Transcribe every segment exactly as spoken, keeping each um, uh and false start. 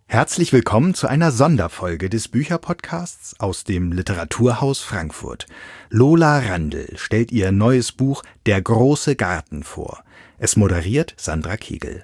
Herzlich willkommen zu einer Sonderfolge des Bücherpodcasts aus dem Literaturhaus Frankfurt. Lola Randl stellt ihr neues Buch Der große Garten vor. Es moderiert Sandra Kegel.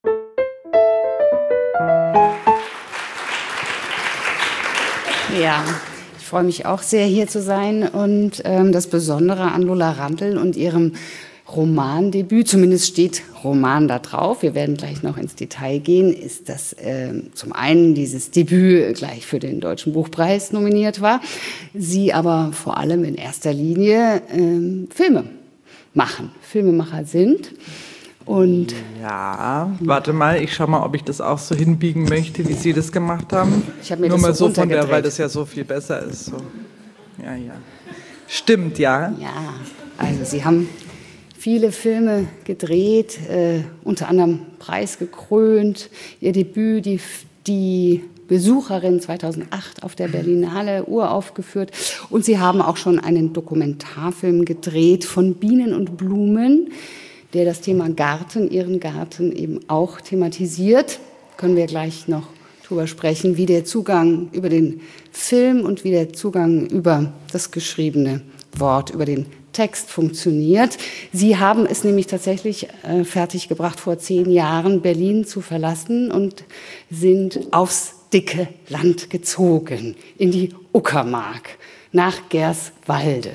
Ja, ich freue mich auch sehr, hier zu sein. Und ähm, das Besondere an Lola Randl und ihrem Romandebüt, zumindest steht Roman da drauf, wir werden gleich noch ins Detail gehen, ist, dass äh, zum einen dieses Debüt gleich für den Deutschen Buchpreis nominiert war, sie aber vor allem in erster Linie äh, Filme machen, Filmemacher sind. Und ja, warte mal, ich schau mal, ob ich das auch so hinbiegen möchte, wie Sie das gemacht haben. Ich habe mir Nur das mal so so von der, weil runtergedreht. das ja so viel besser ist. So. Ja, ja. Stimmt, ja. Ja, also Sie haben viele Filme gedreht, äh, unter anderem preisgekrönt. Ihr Debüt, die, die Besucherin zweitausendacht auf der Berlinale uraufgeführt. Und Sie haben auch schon einen Dokumentarfilm gedreht von Bienen und Blumen, der das Thema Garten, Ihren Garten eben auch thematisiert. Können wir gleich noch drüber sprechen, wie der Zugang über den Film und wie der Zugang über das geschriebene Wort, über den Text funktioniert. Sie haben es nämlich tatsächlich äh, fertiggebracht, vor zehn Jahren Berlin zu verlassen und sind aufs dicke Land gezogen, in die Uckermark, nach Gerswalde.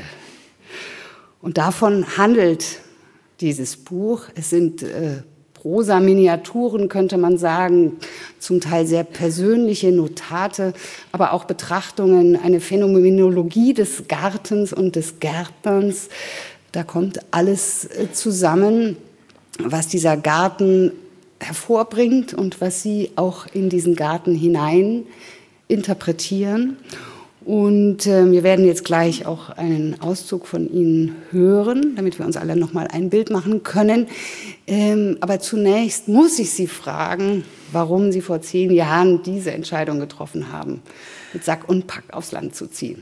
Und davon handelt dieses Buch. Es sind äh, Prosa-Miniaturen, könnte man sagen, zum Teil sehr persönliche Notate, aber auch Betrachtungen, eine Phänomenologie des Gartens und des Gärtnerns. Da kommt alles zusammen, was dieser Garten hervorbringt und was Sie auch in diesen Garten hinein interpretieren. Und äh, wir werden jetzt gleich auch einen Auszug von Ihnen hören, damit wir uns alle noch mal ein Bild machen können. Ähm, aber zunächst muss ich Sie fragen, warum Sie vor zehn Jahren diese Entscheidung getroffen haben, mit Sack und Pack aufs Land zu ziehen.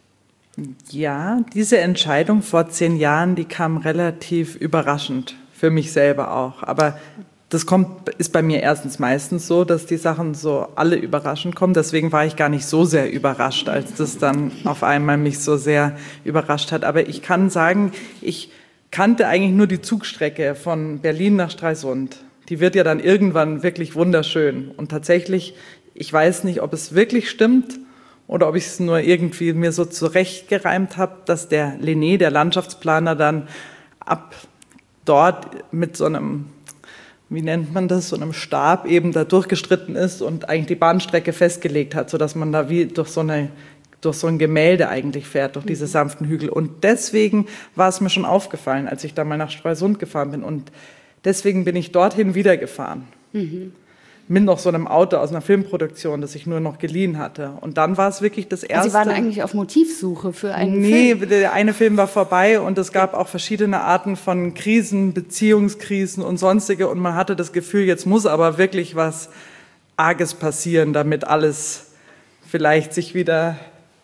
Ja, diese Entscheidung vor zehn Jahren, die kam relativ überraschend, für mich selber auch. Aber das kommt, ist bei mir erstens meistens so, dass die Sachen so alle überraschend kommen. Deswegen war ich gar nicht so sehr überrascht, als das dann auf einmal mich so sehr überrascht hat. Aber ich kann sagen, ich kannte eigentlich nur die Zugstrecke von Berlin nach Stralsund. Die wird ja dann irgendwann wirklich wunderschön. Und tatsächlich, ich weiß nicht, ob es wirklich stimmt oder ob ich es nur irgendwie mir so zurechtgereimt habe, dass der Lené, der Landschaftsplaner, dann ab dort mit so einem, wie nennt man das, so einem Stab eben da durchgestritten ist und eigentlich die Bahnstrecke festgelegt hat, sodass man da wie durch so, eine, durch so ein Gemälde eigentlich fährt, durch diese sanften Hügel. Und deswegen war es mir schon aufgefallen, als ich da mal nach Stralsund gefahren bin. Und deswegen bin ich dorthin wieder gefahren. Mhm. Mit noch so einem Auto aus einer Filmproduktion, das ich nur noch geliehen hatte. Und dann war es wirklich das erste. Sie waren eigentlich auf Motivsuche für einen nee, Film? Nee, der eine Film war vorbei und es gab auch verschiedene Arten von Krisen, Beziehungskrisen und sonstige. Und man hatte das Gefühl, jetzt muss aber wirklich was Arges passieren, damit alles vielleicht sich wieder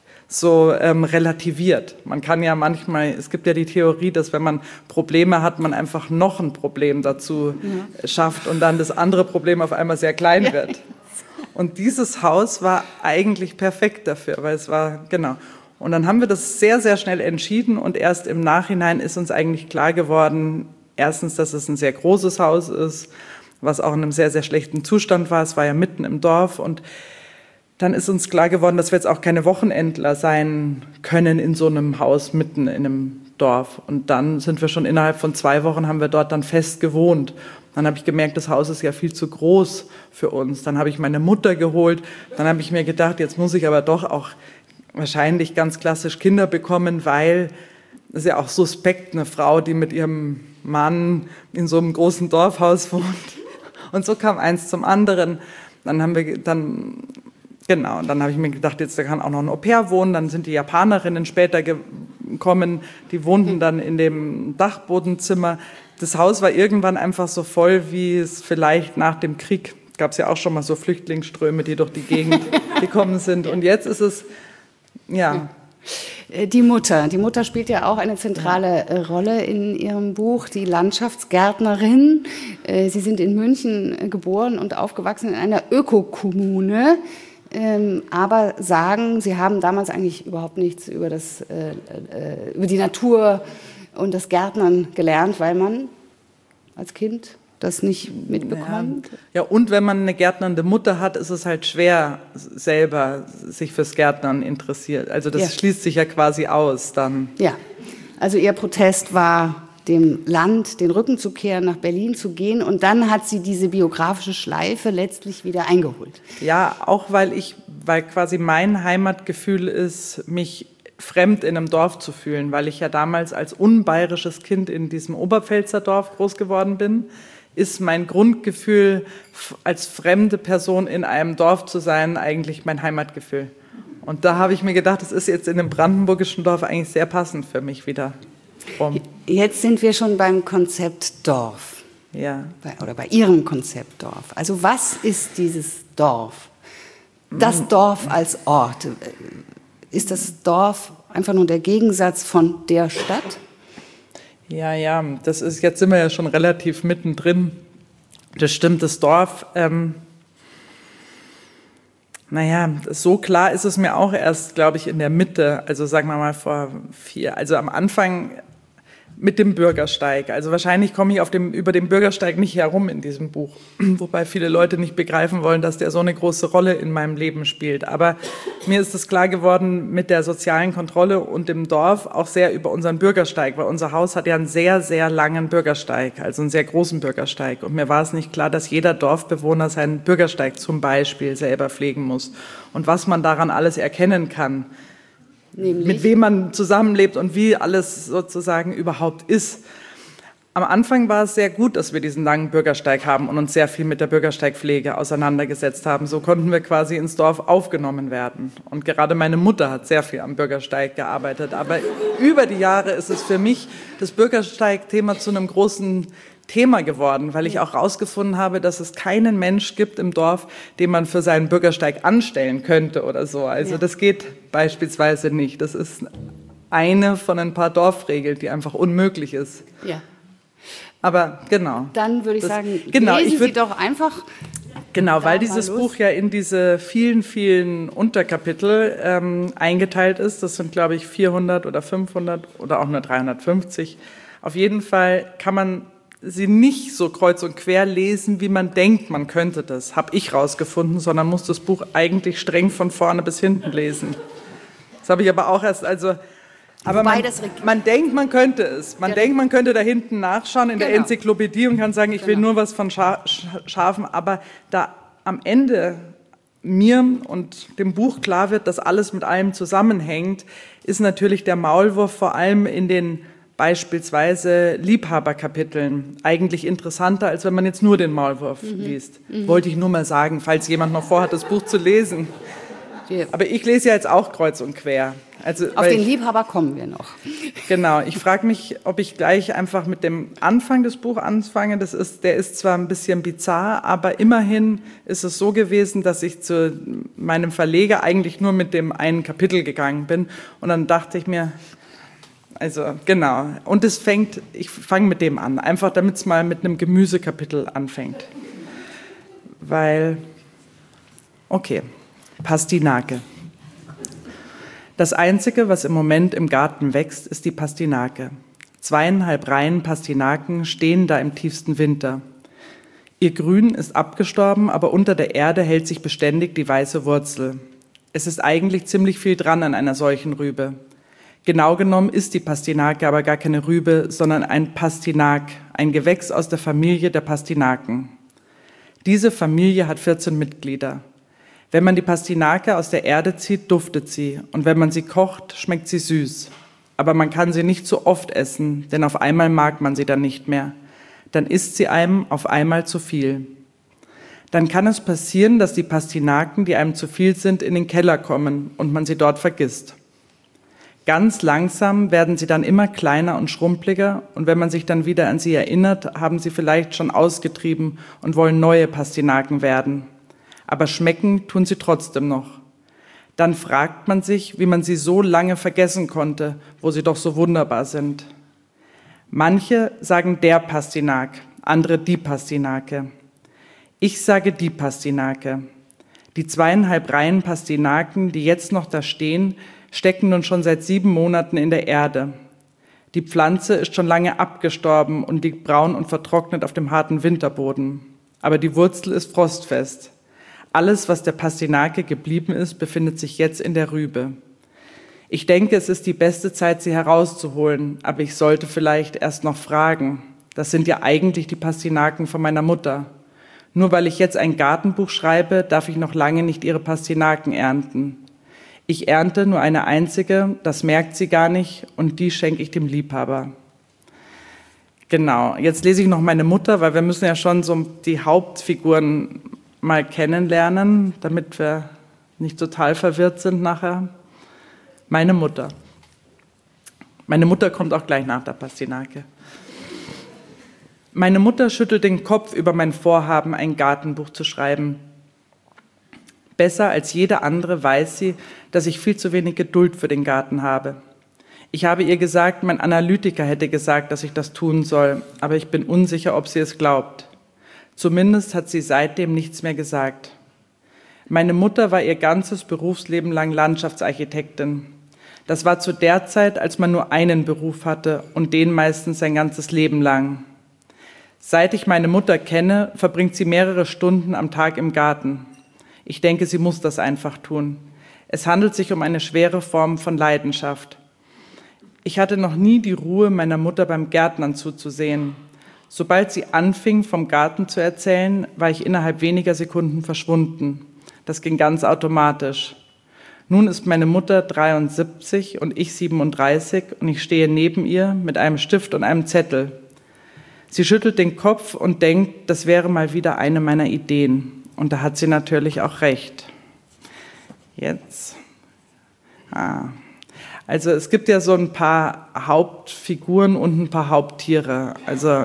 so ähm, relativiert. Man kann ja manchmal, es gibt ja die Theorie, dass wenn man Probleme hat, man einfach noch ein Problem dazu ja. schafft und dann das andere Problem auf einmal sehr klein ja. wird. Und dieses Haus war eigentlich perfekt dafür, weil es war, genau. Und dann haben wir das sehr, sehr schnell entschieden und erst im Nachhinein ist uns eigentlich klar geworden, erstens, dass es ein sehr großes Haus ist, was auch in einem sehr, sehr schlechten Zustand war. Es war ja mitten im Dorf und dann ist uns klar geworden, dass wir jetzt auch keine Wochenendler sein können in so einem Haus mitten in einem Dorf. Und dann sind wir schon innerhalb von zwei Wochen, haben wir dort dann fest gewohnt. Dann habe ich gemerkt, das Haus ist ja viel zu groß für uns. Dann habe ich meine Mutter geholt. Dann habe ich mir gedacht, jetzt muss ich aber doch auch wahrscheinlich ganz klassisch Kinder bekommen, weil es ist ja auch suspekt, eine Frau, die mit ihrem Mann in so einem großen Dorfhaus wohnt. Und so kam eins zum anderen. Dann haben wir dann Genau, und dann habe ich mir gedacht, jetzt da kann auch noch ein Au-pair wohnen. Dann sind die Japanerinnen später gekommen, die wohnten dann in dem Dachbodenzimmer. Das Haus war irgendwann einfach so voll, wie es vielleicht nach dem Krieg, gab es ja auch schon mal so Flüchtlingsströme, die durch die Gegend gekommen sind. Und jetzt ist es, ja, Die Mutter. Die Mutter spielt ja auch eine zentrale ja. Rolle in Ihrem Buch, die Landschaftsgärtnerin. Sie sind in München geboren und aufgewachsen in einer Ökokommune, aber sagen, Sie haben damals eigentlich überhaupt nichts über, das, über die Natur und das Gärtnern gelernt, weil man als Kind das nicht mitbekommt. Ja. ja, und wenn man eine gärtnernde Mutter hat, ist es halt schwer, selber sich fürs Gärtnern interessiert. Also das ja. schließt sich ja quasi aus dann. Ja, also ihr Protest war, dem Land den Rücken zu kehren, nach Berlin zu gehen, und dann hat sie diese biografische Schleife letztlich wieder eingeholt. Ja, auch weil ich, weil quasi mein Heimatgefühl ist, mich fremd in einem Dorf zu fühlen, weil ich ja damals als unbayerisches Kind in diesem Oberpfälzer Dorf groß geworden bin, ist mein Grundgefühl, als fremde Person in einem Dorf zu sein, eigentlich mein Heimatgefühl. Und da habe ich mir gedacht, das ist jetzt in einem brandenburgischen Dorf eigentlich sehr passend für mich wieder. Um. Jetzt sind wir schon beim Konzept Dorf. Ja. Bei, oder bei Ihrem Konzept Dorf. Also was ist dieses Dorf? Das Dorf als Ort. Ist das Dorf einfach nur der Gegensatz von der Stadt? Ja, ja, das ist, jetzt sind wir ja schon relativ mittendrin. Das stimmt, das Dorf, ähm, naja, so klar ist es mir auch erst, glaube ich, in der Mitte, also sagen wir mal vor vier, also am Anfang mit dem Bürgersteig. Also wahrscheinlich komme ich auf dem, über den Bürgersteig nicht herum in diesem Buch, wobei viele Leute nicht begreifen wollen, dass der so eine große Rolle in meinem Leben spielt. Aber mir ist es klar geworden mit der sozialen Kontrolle und dem Dorf auch sehr über unseren Bürgersteig, weil unser Haus hat ja einen sehr, sehr langen Bürgersteig, also einen sehr großen Bürgersteig. Und mir war es nicht klar, dass jeder Dorfbewohner seinen Bürgersteig zum Beispiel selber pflegen muss und was man daran alles erkennen kann. Nämlich? Mit wem man zusammenlebt und wie alles sozusagen überhaupt ist. Am Anfang war es sehr gut, dass wir diesen langen Bürgersteig haben und uns sehr viel mit der Bürgersteigpflege auseinandergesetzt haben. So konnten wir quasi ins Dorf aufgenommen werden. Und gerade meine Mutter hat sehr viel am Bürgersteig gearbeitet. Aber über die Jahre ist es für mich das Bürgersteig-Thema zu einem großen Thema geworden, weil ich auch herausgefunden habe, dass es keinen Mensch gibt im Dorf, den man für seinen Bürgersteig anstellen könnte oder so. Also ja. Das geht beispielsweise nicht. Das ist eine von ein paar Dorfregeln, die einfach unmöglich ist. Ja. Aber genau. Dann würde ich das, sagen, genau, lesen ich würd, Sie doch einfach. Genau, weil dieses Buch ja in diese vielen, vielen Unterkapitel ähm, eingeteilt ist. Das sind, glaube ich, vierhundert oder fünfhundert oder auch nur dreihundertfünfzig. Auf jeden Fall kann man sie nicht so kreuz und quer lesen, wie man denkt, man könnte das, habe ich rausgefunden, sondern muss das Buch eigentlich streng von vorne bis hinten lesen. Das habe ich aber auch erst, also, aber man, man denkt, man könnte es. Man ja. denkt, man könnte da hinten nachschauen in genau. der Enzyklopädie und kann sagen, ich genau. will nur was von Scha Schafen, aber da am Ende mir und dem Buch klar wird, dass alles mit allem zusammenhängt, ist natürlich der Maulwurf vor allem in den beispielsweise Liebhaberkapiteln eigentlich interessanter, als wenn man jetzt nur den Maulwurf mhm. liest. Mhm. Wollte ich nur mal sagen, falls jemand noch vorhat, das Buch zu lesen. Ja. Aber ich lese ja jetzt auch kreuz und quer. Also, Auf den Liebhaber kommen wir noch. Genau, ich frage mich, ob ich gleich einfach mit dem Anfang des Buches anfange. Das ist, der ist zwar ein bisschen bizarr, aber immerhin ist es so gewesen, dass ich zu meinem Verleger eigentlich nur mit dem einen Kapitel gegangen bin. Und dann dachte ich mir, also genau, und es fängt, ich fange mit dem an, einfach damit es mal mit einem Gemüsekapitel anfängt. Weil, okay, Pastinake. Das Einzige, was im Moment im Garten wächst, ist die Pastinake. Zweieinhalb Reihen Pastinaken stehen da im tiefsten Winter. Ihr Grün ist abgestorben, aber unter der Erde hält sich beständig die weiße Wurzel. Es ist eigentlich ziemlich viel dran an einer solchen Rübe. Genau genommen ist die Pastinake aber gar keine Rübe, sondern ein Pastinak, ein Gewächs aus der Familie der Pastinaken. Diese Familie hat vierzehn Mitglieder. Wenn man die Pastinake aus der Erde zieht, duftet sie, und wenn man sie kocht, schmeckt sie süß. Aber man kann sie nicht so oft essen, denn auf einmal mag man sie dann nicht mehr. Dann isst sie einem auf einmal zu viel. Dann kann es passieren, dass die Pastinaken, die einem zu viel sind, in den Keller kommen und man sie dort vergisst. Ganz langsam werden sie dann immer kleiner und schrumpeliger, und wenn man sich dann wieder an sie erinnert, haben sie vielleicht schon ausgetrieben und wollen neue Pastinaken werden. Aber schmecken tun sie trotzdem noch. Dann fragt man sich, wie man sie so lange vergessen konnte, wo sie doch so wunderbar sind. Manche sagen der Pastinak, andere die Pastinake. Ich sage die Pastinake. Die zweieinhalb Reihen Pastinaken, die jetzt noch da stehen, stecken nun schon seit sieben Monaten in der Erde. Die Pflanze ist schon lange abgestorben und liegt braun und vertrocknet auf dem harten Winterboden. Aber die Wurzel ist frostfest. Alles, was der Pastinake geblieben ist, befindet sich jetzt in der Rübe. Ich denke, es ist die beste Zeit, sie herauszuholen, aber ich sollte vielleicht erst noch fragen. Das sind ja eigentlich die Pastinaken von meiner Mutter. Nur weil ich jetzt ein Gartenbuch schreibe, darf ich noch lange nicht ihre Pastinaken ernten. Ich ernte nur eine einzige, das merkt sie gar nicht, und die schenke ich dem Liebhaber. Genau, jetzt lese ich noch meine Mutter, weil wir müssen ja schon so die Hauptfiguren mal kennenlernen, damit wir nicht total verwirrt sind nachher. Meine Mutter. Meine Mutter kommt auch gleich nach der Pastinake. Meine Mutter schüttelt den Kopf über mein Vorhaben, ein Gartenbuch zu schreiben. Besser als jede andere weiß sie, dass ich viel zu wenig Geduld für den Garten habe. Ich habe ihr gesagt, mein Analytiker hätte gesagt, dass ich das tun soll, aber ich bin unsicher, ob sie es glaubt. Zumindest hat sie seitdem nichts mehr gesagt. Meine Mutter war ihr ganzes Berufsleben lang Landschaftsarchitektin. Das war zu der Zeit, als man nur einen Beruf hatte und den meistens sein ganzes Leben lang. Seit ich meine Mutter kenne, verbringt sie mehrere Stunden am Tag im Garten. Ich denke, sie muss das einfach tun. Es handelt sich um eine schwere Form von Leidenschaft. Ich hatte noch nie die Ruhe, meiner Mutter beim Gärtnern zuzusehen. Sobald sie anfing, vom Garten zu erzählen, war ich innerhalb weniger Sekunden verschwunden. Das ging ganz automatisch. Nun ist meine Mutter dreiundsiebzig und ich siebenunddreißig und ich stehe neben ihr mit einem Stift und einem Zettel. Sie schüttelt den Kopf und denkt, das wäre mal wieder eine meiner Ideen. Und da hat sie natürlich auch recht. Jetzt. Ah. Also es gibt ja so ein paar Hauptfiguren und ein paar Haupttiere. Also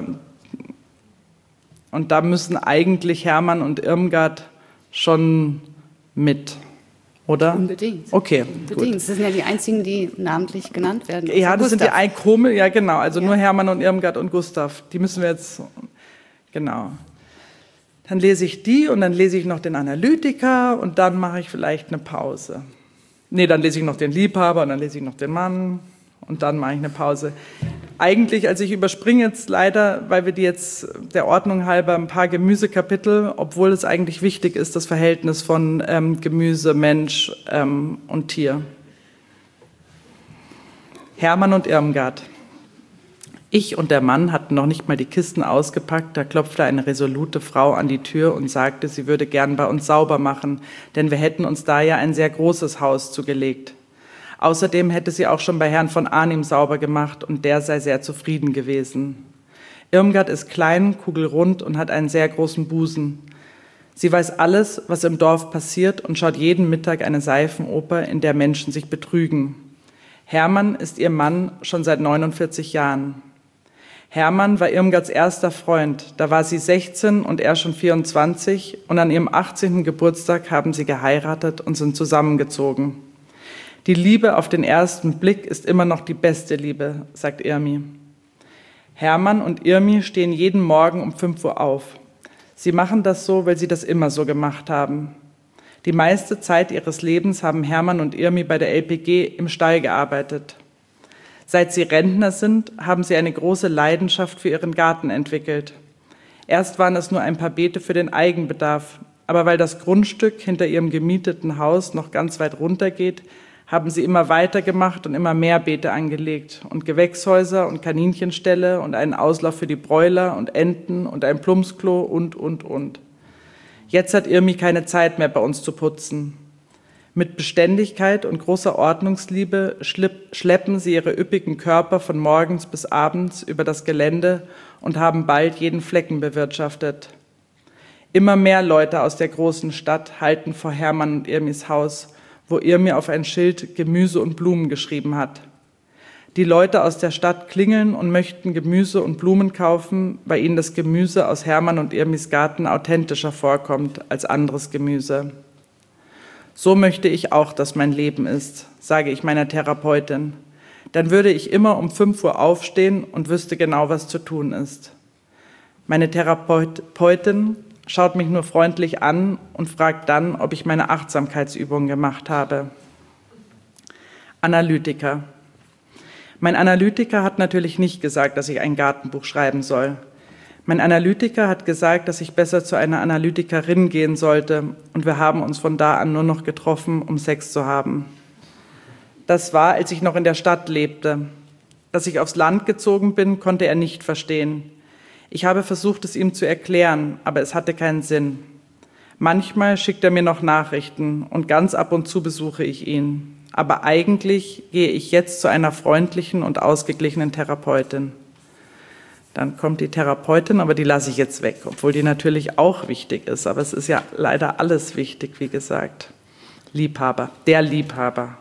und da müssen eigentlich Hermann und Irmgard schon mit, oder? Unbedingt. Okay, Unbedingt. gut. Das sind ja die einzigen, die namentlich genannt werden. Ja, also das sind die ein Komisch, ja genau, also Ja. nur Hermann und Irmgard und Gustav. Die müssen wir jetzt, genau. Dann lese ich die und dann lese ich noch den Analytiker und dann mache ich vielleicht eine Pause. Nee, dann lese ich noch den Liebhaber und dann lese ich noch den Mann und dann mache ich eine Pause. Eigentlich, also ich überspringe jetzt leider, weil wir die jetzt der Ordnung halber ein paar Gemüsekapitel, obwohl es eigentlich wichtig ist, das Verhältnis von ähm, Gemüse, Mensch ähm, und Tier. Hermann und Irmgard. Ich und der Mann hatten noch nicht mal die Kisten ausgepackt, da klopfte eine resolute Frau an die Tür und sagte, sie würde gern bei uns sauber machen, denn wir hätten uns da ja ein sehr großes Haus zugelegt. Außerdem hätte sie auch schon bei Herrn von Arnim sauber gemacht und der sei sehr zufrieden gewesen. Irmgard ist klein, kugelrund und hat einen sehr großen Busen. Sie weiß alles, was im Dorf passiert und schaut jeden Mittag eine Seifenoper, in der Menschen sich betrügen. Hermann ist ihr Mann schon seit neunundvierzig Jahren. Hermann war Irmgards erster Freund, da war sie sechzehn und er schon vierundzwanzig und an ihrem achtzehnten Geburtstag haben sie geheiratet und sind zusammengezogen. Die Liebe auf den ersten Blick ist immer noch die beste Liebe, sagt Irmi. Hermann und Irmi stehen jeden Morgen um fünf Uhr auf. Sie machen das so, weil sie das immer so gemacht haben. Die meiste Zeit ihres Lebens haben Hermann und Irmi bei der L P G im Stall gearbeitet. Seit sie Rentner sind, haben sie eine große Leidenschaft für ihren Garten entwickelt. Erst waren es nur ein paar Beete für den Eigenbedarf, aber weil das Grundstück hinter ihrem gemieteten Haus noch ganz weit runter geht, haben sie immer weitergemacht und immer mehr Beete angelegt und Gewächshäuser und Kaninchenställe und einen Auslauf für die Bräuler und Enten und ein Plumpsklo und, und, und. Jetzt hat Irmi keine Zeit mehr, bei uns zu putzen. Mit Beständigkeit und großer Ordnungsliebe schleppen sie ihre üppigen Körper von morgens bis abends über das Gelände und haben bald jeden Flecken bewirtschaftet. Immer mehr Leute aus der großen Stadt halten vor Hermann und Irmis Haus, wo Irmi auf ein Schild Gemüse und Blumen geschrieben hat. Die Leute aus der Stadt klingeln und möchten Gemüse und Blumen kaufen, weil ihnen das Gemüse aus Hermann und Irmis Garten authentischer vorkommt als anderes Gemüse. So möchte ich auch, dass mein Leben ist, sage ich meiner Therapeutin. Dann würde ich immer um fünf Uhr aufstehen und wüsste genau, was zu tun ist. Meine Therapeutin schaut mich nur freundlich an und fragt dann, ob ich meine Achtsamkeitsübungen gemacht habe. Analytiker. Mein Analytiker hat natürlich nicht gesagt, dass ich ein Gartenbuch schreiben soll. Mein Analytiker hat gesagt, dass ich besser zu einer Analytikerin gehen sollte, und wir haben uns von da an nur noch getroffen, um Sex zu haben. Das war, als ich noch in der Stadt lebte. Dass ich aufs Land gezogen bin, konnte er nicht verstehen. Ich habe versucht, es ihm zu erklären, aber es hatte keinen Sinn. Manchmal schickt er mir noch Nachrichten und ganz ab und zu besuche ich ihn. Aber eigentlich gehe ich jetzt zu einer freundlichen und ausgeglichenen Therapeutin. Dann kommt die Therapeutin, aber die lasse ich jetzt weg, obwohl die natürlich auch wichtig ist. Aber es ist ja leider alles wichtig, wie gesagt. Liebhaber, der Liebhaber.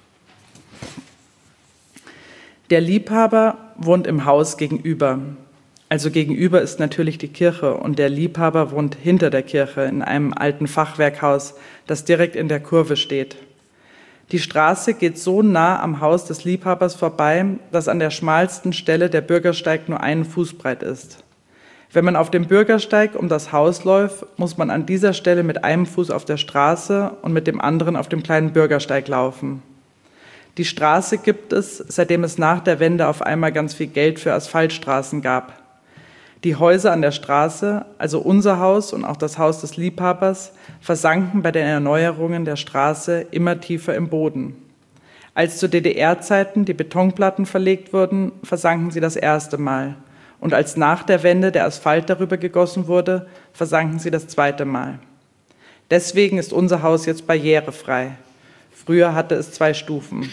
Der Liebhaber wohnt im Haus gegenüber. Also gegenüber ist natürlich die Kirche und der Liebhaber wohnt hinter der Kirche in einem alten Fachwerkhaus, das direkt in der Kurve steht. Die Straße geht so nah am Haus des Liebhabers vorbei, dass an der schmalsten Stelle der Bürgersteig nur einen Fuß breit ist. Wenn man auf dem Bürgersteig um das Haus läuft, muss man an dieser Stelle mit einem Fuß auf der Straße und mit dem anderen auf dem kleinen Bürgersteig laufen. Die Straße gibt es, seitdem es nach der Wende auf einmal ganz viel Geld für Asphaltstraßen gab. Die Häuser an der Straße, also unser Haus und auch das Haus des Liebhabers, versanken bei den Erneuerungen der Straße immer tiefer im Boden. Als zu D D R-Zeiten die Betonplatten verlegt wurden, versanken sie das erste Mal. Und als nach der Wende der Asphalt darüber gegossen wurde, versanken sie das zweite Mal. Deswegen ist unser Haus jetzt barrierefrei. Früher hatte es zwei Stufen.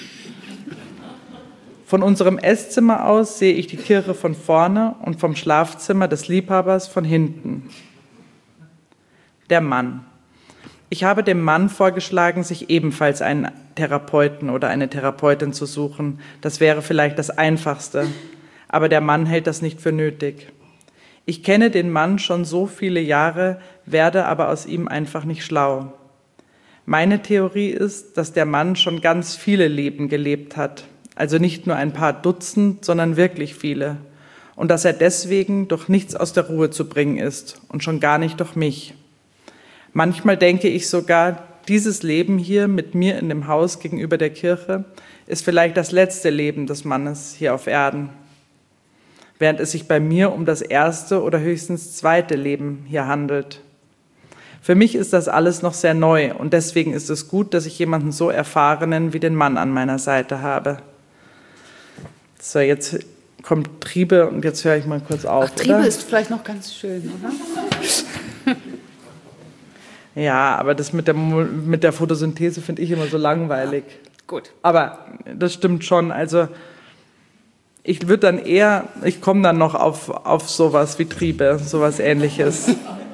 Von unserem Esszimmer aus sehe ich die Kirche von vorne und vom Schlafzimmer des Liebhabers von hinten. Der Mann. Ich habe dem Mann vorgeschlagen, sich ebenfalls einen Therapeuten oder eine Therapeutin zu suchen. Das wäre vielleicht das Einfachste, aber der Mann hält das nicht für nötig. Ich kenne den Mann schon so viele Jahre, werde aber aus ihm einfach nicht schlau. Meine Theorie ist, dass der Mann schon ganz viele Leben gelebt hat. Also nicht nur ein paar Dutzend, sondern wirklich viele. Und dass er deswegen durch nichts aus der Ruhe zu bringen ist und schon gar nicht durch mich. Manchmal denke ich sogar, dieses Leben hier mit mir in dem Haus gegenüber der Kirche ist vielleicht das letzte Leben des Mannes hier auf Erden. Während es sich bei mir um das erste oder höchstens zweite Leben hier handelt. Für mich ist das alles noch sehr neu und deswegen ist es gut, dass ich jemanden so Erfahrenen wie den Mann an meiner Seite habe. So, jetzt kommt Triebe und jetzt höre ich mal kurz auf. Ach, Triebe oder? ist vielleicht noch ganz schön, oder? Ja, aber das mit der, mit der Photosynthese finde ich immer so langweilig. Ja, gut. Aber das stimmt schon. Also ich würde dann eher, ich komme dann noch auf, auf sowas wie Triebe, sowas Ähnliches.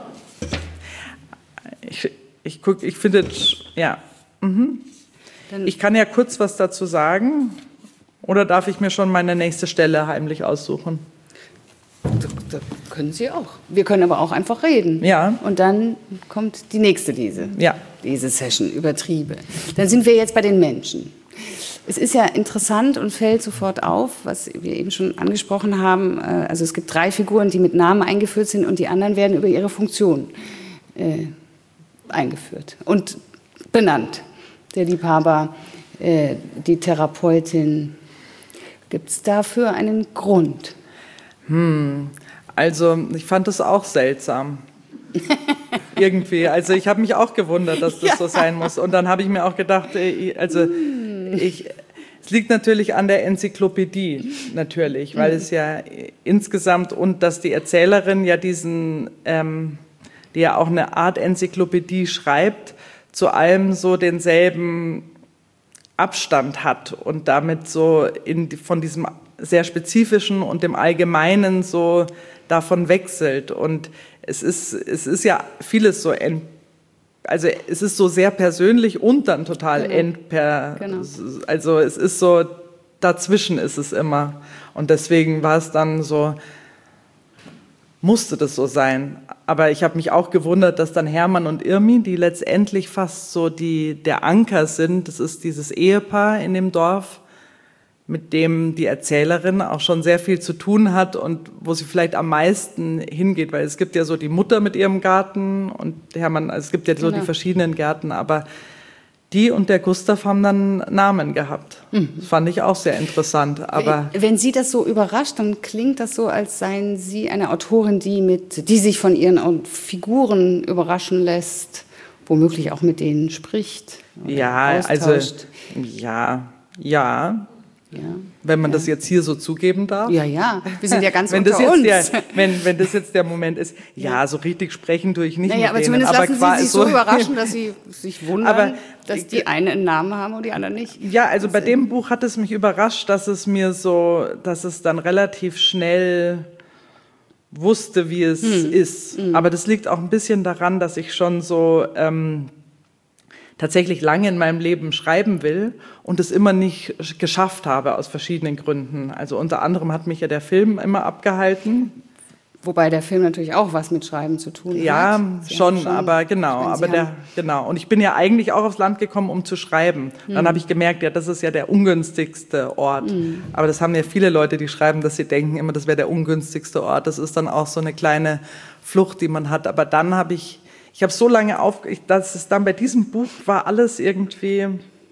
Ich, ich guck, ich finde, ja. Mhm. Ich kann ja kurz was dazu sagen. Oder darf ich mir schon meine nächste Stelle heimlich aussuchen? Das können Sie auch. Wir können aber auch einfach reden. Ja. Und dann kommt die nächste Lese. Ja. Lesesession über Triebe. Dann sind wir jetzt bei den Menschen. Es ist ja interessant und fällt sofort auf, was wir eben schon angesprochen haben. Also es gibt drei Figuren, die mit Namen eingeführt sind und die anderen werden über ihre Funktion äh, eingeführt und benannt. Der Liebhaber, äh, die Therapeutin. Gibt es dafür einen Grund? Hm, also ich fand das auch seltsam. Irgendwie. Also ich habe mich auch gewundert, dass das ja. so sein muss. Und dann habe ich mir auch gedacht, also ich, es liegt natürlich an der Enzyklopädie, natürlich, weil es ja insgesamt und dass die Erzählerin ja diesen, ähm, die ja auch eine Art Enzyklopädie schreibt, zu allem so denselben Abstand hat und damit so in, von diesem sehr Spezifischen und dem Allgemeinen so davon wechselt. Und es ist, es ist ja vieles so, ent, also es ist so sehr persönlich und dann total genau. entper, genau. also es ist so, dazwischen ist es immer. Und deswegen war es dann so, musste das so sein. Aber ich habe mich auch gewundert, dass dann Hermann und Irmi, die letztendlich fast so die, der Anker sind, das ist dieses Ehepaar in dem Dorf, mit dem die Erzählerin auch schon sehr viel zu tun hat und wo sie vielleicht am meisten hingeht, weil es gibt ja so die Mutter mit ihrem Garten und Hermann, also es gibt ja so genau. die verschiedenen Gärten, aber die und der Gustav haben dann Namen gehabt. Mhm. Das fand ich auch sehr interessant. Aber wenn Sie das so überrascht, dann klingt das so, als seien Sie eine Autorin, die, mit, die sich von ihren Figuren überraschen lässt, womöglich auch mit denen spricht. Ja, austauscht. also ja, ja. Ja, wenn man ja. das jetzt hier so zugeben darf. Ja, ja, wir sind ja ganz wenn unter das jetzt uns. Der, wenn, wenn das jetzt der Moment ist, ja, ja so richtig sprechen tue ich nicht naja, mit aber denen. Zumindest aber lassen Sie sich so überraschen, dass Sie sich wundern, aber, dass die einen einen Namen haben und die anderen nicht. Ja, also bei dem Buch hat es mich überrascht, dass es mir so, dass es dann relativ schnell wusste, wie es hm. ist. Hm. Aber das liegt auch ein bisschen daran, dass ich schon so ähm, tatsächlich lange in meinem Leben schreiben will und es immer nicht geschafft habe aus verschiedenen Gründen. Also unter anderem hat mich ja der Film immer abgehalten. Wobei der Film natürlich auch was mit Schreiben zu tun hat. Ja, schon, schon, aber genau, meine, aber der, genau. Und ich bin ja eigentlich auch aufs Land gekommen, um zu schreiben. Hm. Dann habe ich gemerkt, ja, das ist ja der ungünstigste Ort. Hm. Aber das haben ja viele Leute, die schreiben, dass sie denken immer, das wäre der ungünstigste Ort. Das ist dann auch so eine kleine Flucht, die man hat. Aber dann habe ich Ich habe so lange auf, dass es dann bei diesem Buch war alles irgendwie,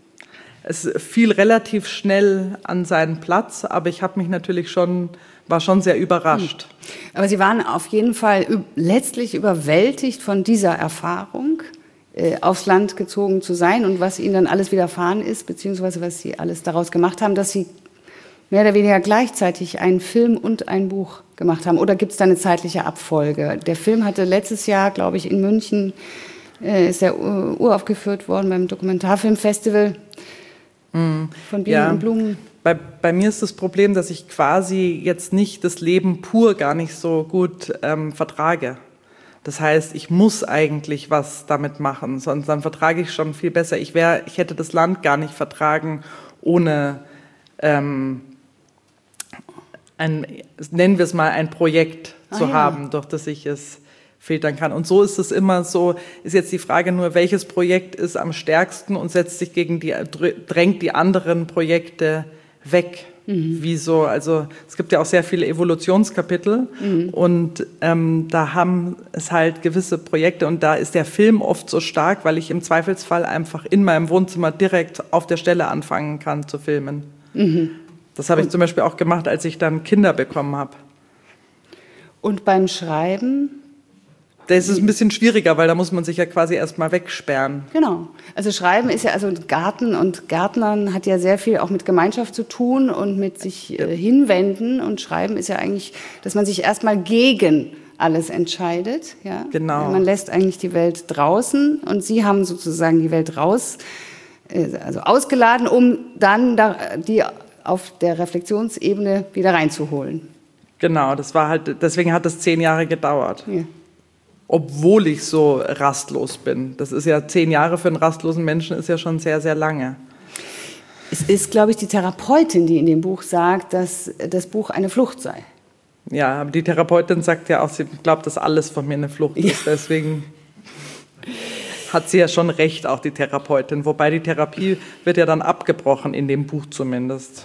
es fiel relativ schnell an seinen Platz, aber ich habe mich natürlich schon, war schon sehr überrascht. Aber Sie waren auf jeden Fall letztlich überwältigt von dieser Erfahrung, äh, aufs Land gezogen zu sein und was Ihnen dann alles widerfahren ist, beziehungsweise was Sie alles daraus gemacht haben, dass Sie mehr oder weniger gleichzeitig einen Film und ein Buch gemacht haben. Oder gibt es da eine zeitliche Abfolge? Der Film hatte letztes Jahr, glaube ich, in München, äh, ist er uraufgeführt worden beim Dokumentarfilmfestival mm, von Bienen ja. und Blumen. Bei, bei mir ist das Problem, dass ich quasi jetzt nicht das Leben pur gar nicht so gut ähm, vertrage. Das heißt, ich muss eigentlich was damit machen, sonst dann vertrage ich schon viel besser. Ich, wär, ich hätte das Land gar nicht vertragen ohne ähm, ein, nennen wir es mal, ein Projekt ah, zu ja. haben, durch das ich es filtern kann. Und so ist es immer so, ist jetzt die Frage nur, welches Projekt ist am stärksten und setzt sich gegen die, drängt die anderen Projekte weg. Mhm. Wieso? Also es gibt ja auch sehr viele Evolutionskapitel mhm. und ähm, da haben es halt gewisse Projekte und da ist der Film oft so stark, weil ich im Zweifelsfall einfach in meinem Wohnzimmer direkt auf der Stelle anfangen kann zu filmen. Mhm. Das habe ich zum Beispiel auch gemacht, als ich dann Kinder bekommen habe. Und beim Schreiben? Das ist ein bisschen schwieriger, weil da muss man sich ja quasi erst mal wegsperren. Genau. Also Schreiben ist ja, also Garten und Gärtnern hat ja sehr viel auch mit Gemeinschaft zu tun und mit sich äh, hinwenden. Und Schreiben ist ja eigentlich, dass man sich erst mal gegen alles entscheidet. Ja? Genau. Man lässt eigentlich die Welt draußen und Sie haben sozusagen die Welt raus, äh, also ausgeladen, um dann da, die auf der Reflexionsebene wieder reinzuholen. Genau, das war halt, deswegen hat es zehn Jahre gedauert. Ja. Obwohl ich so rastlos bin. Das ist ja zehn Jahre für einen rastlosen Menschen ist ja schon sehr, sehr lange. Es ist, glaube ich, die Therapeutin, die in dem Buch sagt, dass das Buch eine Flucht sei. Ja, aber die Therapeutin sagt ja auch, sie glaubt, dass alles von mir eine Flucht ist. Ja. Deswegen hat sie ja schon recht, auch die Therapeutin. Wobei die Therapie wird ja dann abgebrochen, in dem Buch zumindest.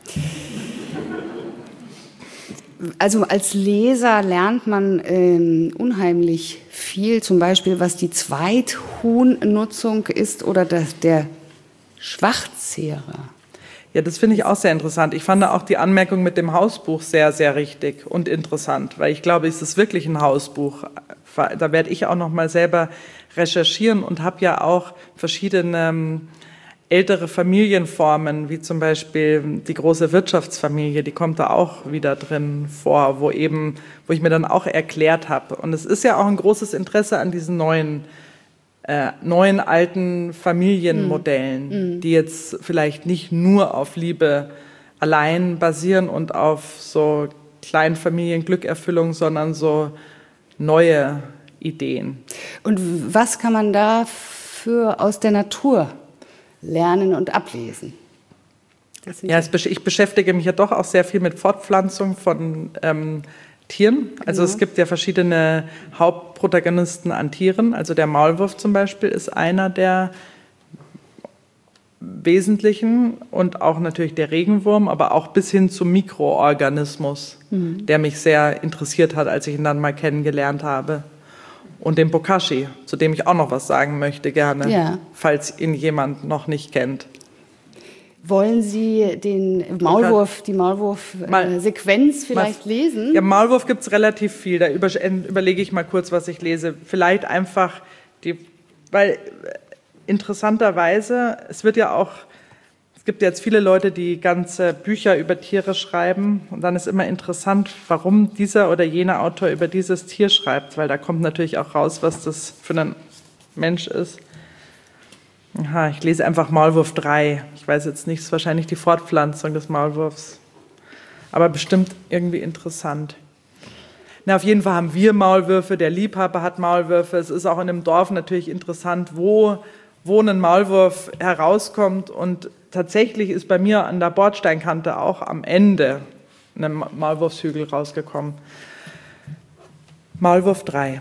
Also als Leser lernt man ähm, unheimlich viel, zum Beispiel was die Zweithuhnnutzung ist oder das, der Schwachzehrer. Ja, das finde ich auch sehr interessant. Ich fand auch die Anmerkung mit dem Hausbuch sehr, sehr richtig und interessant, weil ich glaube, es ist wirklich ein Hausbuch. Da werde ich auch noch mal selber recherchieren und habe ja auch verschiedene ähm, ältere Familienformen, wie zum Beispiel die große Wirtschaftsfamilie, die kommt da auch wieder drin vor, wo eben, wo ich mir dann auch erklärt habe. Und es ist ja auch ein großes Interesse an diesen neuen, äh, neuen alten Familienmodellen, mhm. die jetzt vielleicht nicht nur auf Liebe allein basieren und auf so Kleinfamilienglückerfüllung, sondern so neue Ideen. Und was kann man da für aus der Natur lernen und ablesen? Ja, ich beschäftige mich ja doch auch sehr viel mit Fortpflanzung von ähm, Tieren. Also Ja. es gibt ja verschiedene Hauptprotagonisten an Tieren. Also der Maulwurf zum Beispiel ist einer der wesentlichen und auch natürlich der Regenwurm, aber auch bis hin zum Mikroorganismus, mhm. der mich sehr interessiert hat, als ich ihn dann mal kennengelernt habe. Und den Bokashi, zu dem ich auch noch was sagen möchte gerne, ja. falls ihn jemand noch nicht kennt. Wollen Sie den Maulwurf, die Maulwurf-Sequenz vielleicht mal, lesen? Ja, Maulwurf gibt es relativ viel. Da über, überlege ich mal kurz, was ich lese. Vielleicht einfach, die, weil interessanterweise, es wird ja auch, es gibt jetzt viele Leute, die ganze Bücher über Tiere schreiben. Und dann ist immer interessant, warum dieser oder jener Autor über dieses Tier schreibt. Weil da kommt natürlich auch raus, was das für ein Mensch ist. Aha, ich lese einfach Maulwurf drei. Ich weiß jetzt nicht, es ist wahrscheinlich die Fortpflanzung des Maulwurfs. Aber bestimmt irgendwie interessant. Na, auf jeden Fall haben wir Maulwürfe, der Liebhaber hat Maulwürfe. Es ist auch in einem Dorf natürlich interessant, wo, wo ein Maulwurf herauskommt. Und tatsächlich ist bei mir an der Bordsteinkante auch am Ende ein Maulwurfshügel rausgekommen. Maulwurf drei.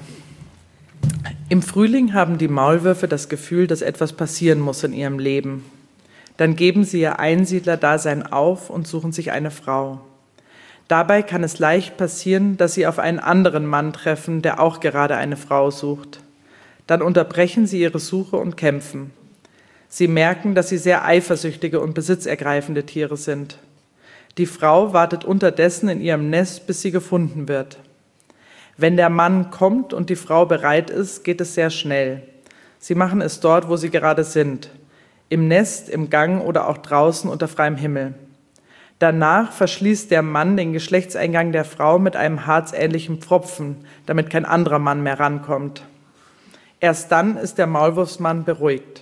Im Frühling haben die Maulwürfe das Gefühl, dass etwas passieren muss in ihrem Leben. Dann geben sie ihr Einsiedlerdasein auf und suchen sich eine Frau. Dabei kann es leicht passieren, dass sie auf einen anderen Mann treffen, der auch gerade eine Frau sucht. Dann unterbrechen sie ihre Suche und kämpfen. Sie merken, dass sie sehr eifersüchtige und besitzergreifende Tiere sind. Die Frau wartet unterdessen in ihrem Nest, bis sie gefunden wird. Wenn der Mann kommt und die Frau bereit ist, geht es sehr schnell. Sie machen es dort, wo sie gerade sind. Im Nest, im Gang oder auch draußen unter freiem Himmel. Danach verschließt der Mann den Geschlechtseingang der Frau mit einem harzähnlichen Pfropfen, damit kein anderer Mann mehr rankommt. Erst dann ist der Maulwurfsmann beruhigt.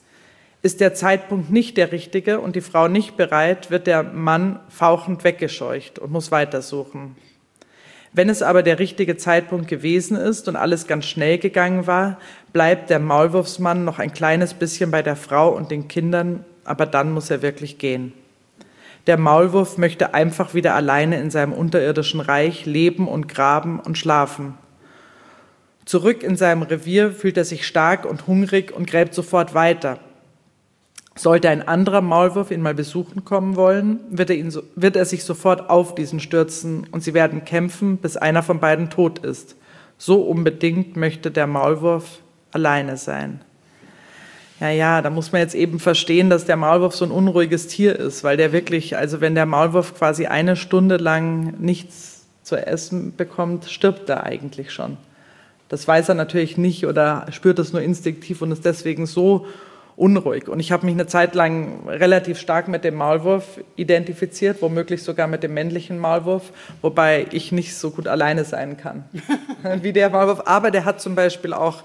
Ist der Zeitpunkt nicht der richtige und die Frau nicht bereit, wird der Mann fauchend weggescheucht und muss weitersuchen. Wenn es aber der richtige Zeitpunkt gewesen ist und alles ganz schnell gegangen war, bleibt der Maulwurfsmann noch ein kleines bisschen bei der Frau und den Kindern, aber dann muss er wirklich gehen. Der Maulwurf möchte einfach wieder alleine in seinem unterirdischen Reich leben und graben und schlafen. Zurück in seinem Revier fühlt er sich stark und hungrig und gräbt sofort weiter. Sollte ein anderer Maulwurf ihn mal besuchen kommen wollen, wird er, ihn so, wird er sich sofort auf diesen stürzen und sie werden kämpfen, bis einer von beiden tot ist. So unbedingt möchte der Maulwurf alleine sein. Ja, ja, da muss man jetzt eben verstehen, dass der Maulwurf so ein unruhiges Tier ist, weil der wirklich, also wenn der Maulwurf quasi eine Stunde lang nichts zu essen bekommt, stirbt er eigentlich schon. Das weiß er natürlich nicht oder spürt es nur instinktiv und ist deswegen so unruhig. Und ich habe mich eine Zeit lang relativ stark mit dem Maulwurf identifiziert, womöglich sogar mit dem männlichen Maulwurf, wobei ich nicht so gut alleine sein kann wie der Maulwurf. Aber der hat zum Beispiel auch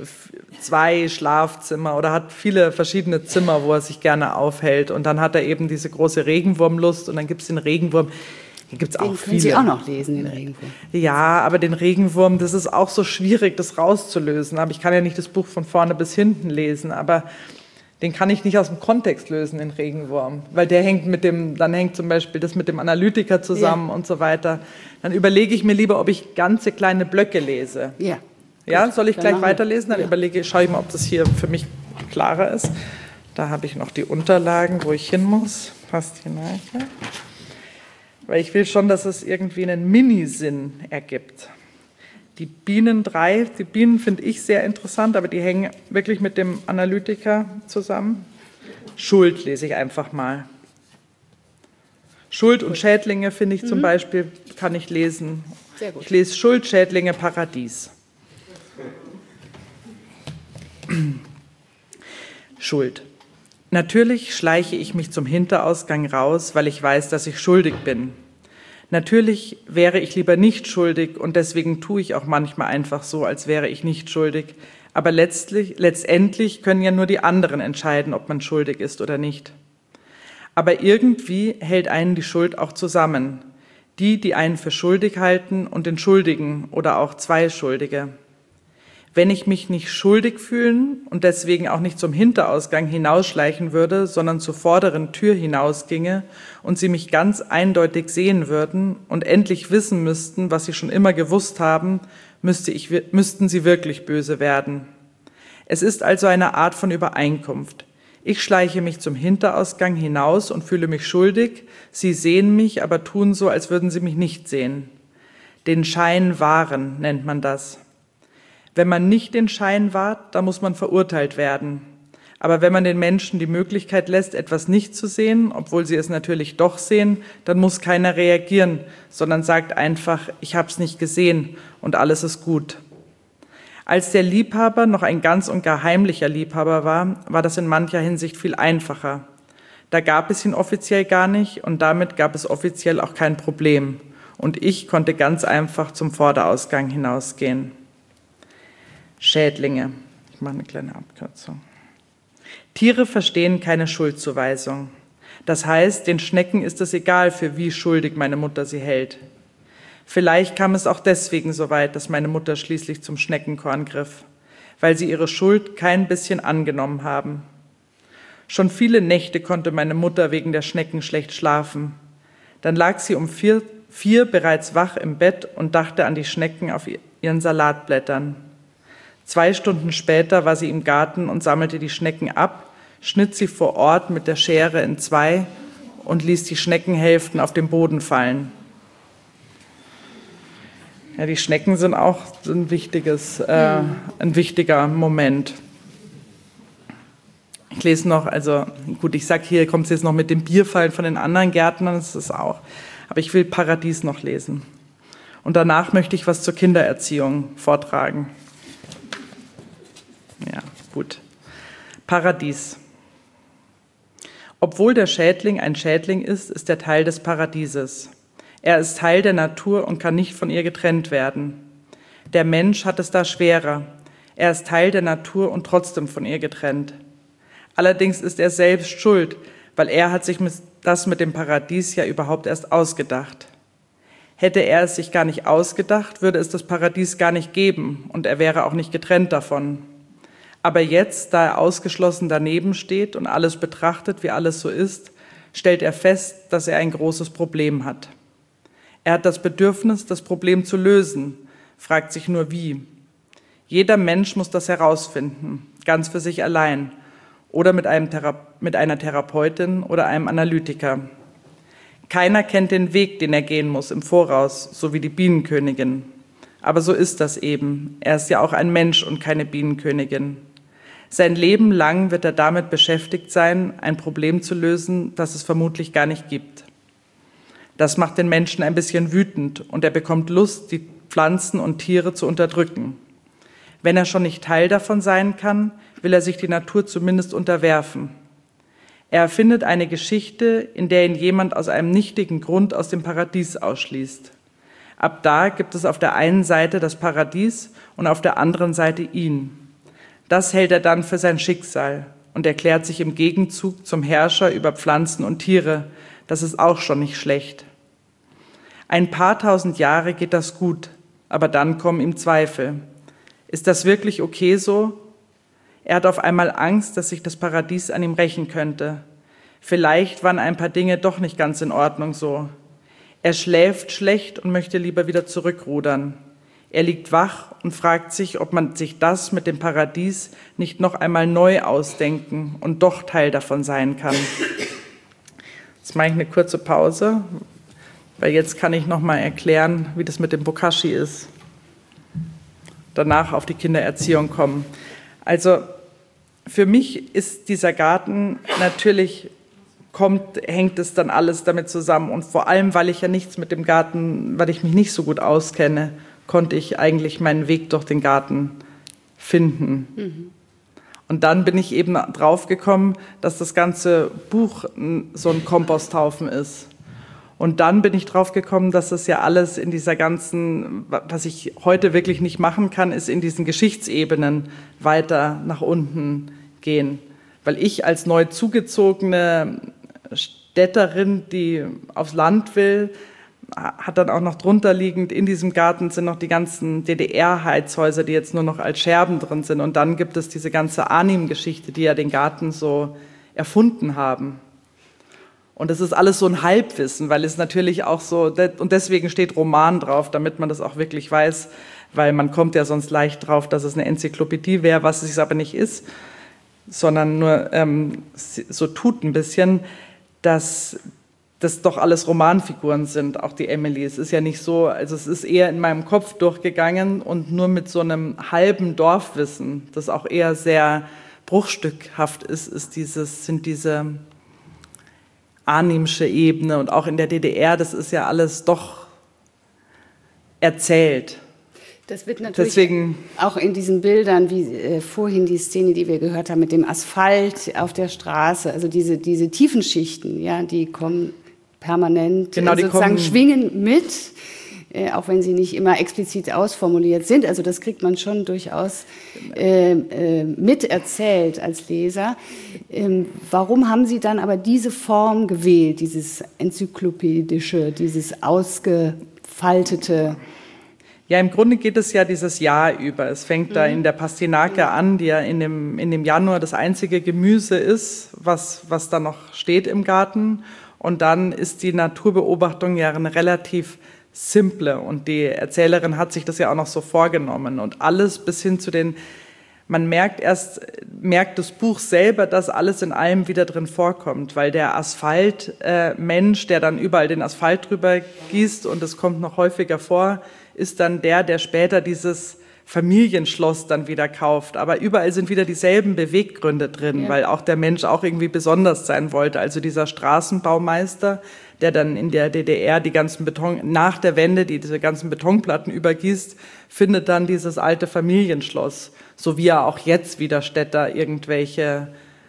zwei Schlafzimmer oder hat viele verschiedene Zimmer, wo er sich gerne aufhält. Und dann hat er eben diese große Regenwurmlust und dann gibt es den Regenwurm. Hier gibt's auch den viele. können Sie auch noch lesen, den Regenwurm. Ja, aber den Regenwurm, das ist auch so schwierig, das rauszulösen. Aber ich kann ja nicht das Buch von vorne bis hinten lesen, aber den kann ich nicht aus dem Kontext lösen, den Regenwurm. Weil der hängt mit dem, dann hängt zum Beispiel das mit dem Analytiker zusammen ja. und so weiter. Dann überlege ich mir lieber, ob ich ganze kleine Blöcke lese. Ja. Ja, Gut, soll ich gleich weiterlesen? Dann ja. überlege, schaue ich mal, ob das hier für mich klarer ist. Da habe ich noch die Unterlagen, wo ich hin muss. Passt hinein. Ja. Weil ich will schon, dass es irgendwie einen Minisinn ergibt. Die Bienen drei, die Bienen finde ich sehr interessant, aber die hängen wirklich mit dem Analytiker zusammen. Schuld lese ich einfach mal. Schuld und Schädlinge finde ich zum mhm. Beispiel, kann ich lesen. Sehr gut. Ich lese Schuld, Schädlinge, Paradies. Schuld. Natürlich schleiche ich mich zum Hinterausgang raus, weil ich weiß, dass ich schuldig bin. Natürlich wäre ich lieber nicht schuldig und deswegen tue ich auch manchmal einfach so, als wäre ich nicht schuldig. Aber letztlich, letztendlich können ja nur die anderen entscheiden, ob man schuldig ist oder nicht. Aber irgendwie hält einen die Schuld auch zusammen. Die, die einen für schuldig halten und den Schuldigen oder auch zwei Schuldige. Wenn ich mich nicht schuldig fühlen und deswegen auch nicht zum Hinterausgang hinausschleichen würde, sondern zur vorderen Tür hinausginge und sie mich ganz eindeutig sehen würden und endlich wissen müssten, was sie schon immer gewusst haben, müsste ich, müssten sie wirklich böse werden. Es ist also eine Art von Übereinkunft. Ich schleiche mich zum Hinterausgang hinaus und fühle mich schuldig, sie sehen mich, aber tun so, als würden sie mich nicht sehen. Den Schein wahren nennt man das. Wenn man nicht den Schein wahrt, dann muss man verurteilt werden. Aber wenn man den Menschen die Möglichkeit lässt, etwas nicht zu sehen, obwohl sie es natürlich doch sehen, dann muss keiner reagieren, sondern sagt einfach, ich habe es nicht gesehen und alles ist gut. Als der Liebhaber noch ein ganz und gar heimlicher Liebhaber war, war das in mancher Hinsicht viel einfacher. Da gab es ihn offiziell gar nicht und damit gab es offiziell auch kein Problem. Und ich konnte ganz einfach zum Vorderausgang hinausgehen. Schädlinge. Ich mache eine kleine Abkürzung. Tiere verstehen keine Schuldzuweisung. Das heißt, den Schnecken ist es egal, für wie schuldig meine Mutter sie hält. Vielleicht kam es auch deswegen so weit, dass meine Mutter schließlich zum Schneckenkorn griff, weil sie ihre Schuld kein bisschen angenommen haben. Schon viele Nächte konnte meine Mutter wegen der Schnecken schlecht schlafen. Dann lag sie um vier, vier bereits wach im Bett und dachte an die Schnecken auf ihren Salatblättern. Zwei Stunden später war sie im Garten und sammelte die Schnecken ab, schnitt sie vor Ort mit der Schere in zwei und ließ die Schneckenhälften auf den Boden fallen. Ja, die Schnecken sind auch ein, wichtiges, äh, ein wichtiger Moment. Ich lese noch, also gut, ich sage, hier kommt es jetzt noch mit dem Bierfallen von den anderen Gärtnern, das ist auch, aber ich will Paradies noch lesen. Und danach möchte ich was zur Kindererziehung vortragen. Ja, gut. Paradies. Obwohl der Schädling ein Schädling ist, ist er Teil des Paradieses. Er ist Teil der Natur und kann nicht von ihr getrennt werden. Der Mensch hat es da schwerer. Er ist Teil der Natur und trotzdem von ihr getrennt. Allerdings ist er selbst schuld, weil er hat sich das mit dem Paradies ja überhaupt erst ausgedacht. Hätte er es sich gar nicht ausgedacht, würde es das Paradies gar nicht geben und er wäre auch nicht getrennt davon. Aber jetzt, da er ausgeschlossen daneben steht und alles betrachtet, wie alles so ist, stellt er fest, dass er ein großes Problem hat. Er hat das Bedürfnis, das Problem zu lösen, fragt sich nur wie. Jeder Mensch muss das herausfinden, ganz für sich allein oder mit, einem Thera- mit einer Therapeutin oder einem Analytiker. Keiner kennt den Weg, den er gehen muss im Voraus, so wie die Bienenkönigin. Aber so ist das eben. Er ist ja auch ein Mensch und keine Bienenkönigin. Sein Leben lang wird er damit beschäftigt sein, ein Problem zu lösen, das es vermutlich gar nicht gibt. Das macht den Menschen ein bisschen wütend und er bekommt Lust, die Pflanzen und Tiere zu unterdrücken. Wenn er schon nicht Teil davon sein kann, will er sich die Natur zumindest unterwerfen. Er erfindet eine Geschichte, in der ihn jemand aus einem nichtigen Grund aus dem Paradies ausschließt. Ab da gibt es auf der einen Seite das Paradies und auf der anderen Seite ihn. Das hält er dann für sein Schicksal und erklärt sich im Gegenzug zum Herrscher über Pflanzen und Tiere. Das ist auch schon nicht schlecht. Ein paar tausend Jahre geht das gut, aber dann kommen ihm Zweifel. Ist das wirklich okay so? Er hat auf einmal Angst, dass sich das Paradies an ihm rächen könnte. Vielleicht waren ein paar Dinge doch nicht ganz in Ordnung so. Er schläft schlecht und möchte lieber wieder zurückrudern. Er liegt wach und fragt sich, ob man sich das mit dem Paradies nicht noch einmal neu ausdenken und doch Teil davon sein kann. Jetzt mache ich eine kurze Pause, weil jetzt kann ich noch mal erklären, wie das mit dem Bokashi ist. Danach auf die Kindererziehung kommen. Also für mich ist dieser Garten natürlich, kommt, hängt es dann alles damit zusammen. Und vor allem, weil ich ja nichts mit dem Garten, weil ich mich nicht so gut auskenne, konnte ich eigentlich meinen Weg durch den Garten finden. Mhm. Und dann bin ich eben draufgekommen, dass das ganze Buch so ein Komposthaufen ist. Und dann bin ich draufgekommen, dass das ja alles in dieser ganzen, was ich heute wirklich nicht machen kann, ist in diesen Geschichtsebenen weiter nach unten gehen. Weil ich als neu zugezogene Städterin, die aufs Land will, hat dann auch noch drunter liegend, in diesem Garten sind noch die ganzen D D R-Heizhäuser, die jetzt nur noch als Scherben drin sind. Und dann gibt es diese ganze Arnim-Geschichte, die ja den Garten so erfunden haben. Und das ist alles so ein Halbwissen, weil es natürlich auch so, und deswegen steht Roman drauf, damit man das auch wirklich weiß, weil man kommt ja sonst leicht drauf, dass es eine Enzyklopädie wäre, was es aber nicht ist, sondern nur ähm, so tut ein bisschen, dass das doch alles Romanfiguren sind, auch die Emily. Es ist ja nicht so, also es ist eher in meinem Kopf durchgegangen und nur mit so einem halben Dorfwissen, das auch eher sehr bruchstückhaft ist, ist dieses, sind diese Arnimsche Ebene und auch in der D D R, das ist ja alles doch erzählt. Das wird natürlich Deswegen, auch in diesen Bildern, wie äh, vorhin die Szene, die wir gehört haben, mit dem Asphalt auf der Straße, also diese, diese tiefen Schichten, ja, die kommen permanent genau, die sozusagen kommen, schwingen mit, äh, auch wenn sie nicht immer explizit ausformuliert sind. Also das kriegt man schon durchaus äh, äh, miterzählt als Leser. Ähm, warum haben Sie dann aber diese Form gewählt, dieses enzyklopädische, dieses ausgefaltete? Ja, im Grunde geht es ja dieses Jahr über. Es fängt mhm. da in der Pastinake an, die ja in dem, in dem Januar das einzige Gemüse ist, was, was da noch steht im Garten. Und dann ist die Naturbeobachtung ja eine relativ simple. Und die Erzählerin hat sich das ja auch noch so vorgenommen. Und alles bis hin zu den, man merkt erst, merkt das Buch selber, dass alles in allem wieder drin vorkommt. Weil der Asphaltmensch, äh, der dann überall den Asphalt drüber gießt, und das kommt noch häufiger vor, ist dann der, der später dieses Familienschloss dann wieder kauft. Aber überall sind wieder dieselben Beweggründe drin, ja. Weil auch der Mensch auch irgendwie besonders sein wollte. Also dieser Straßenbaumeister, der dann in der D D R die ganzen Beton, nach der Wende, die diese ganzen Betonplatten übergießt, findet dann dieses alte Familienschloss. So wie er auch jetzt wieder Städter irgendwelche,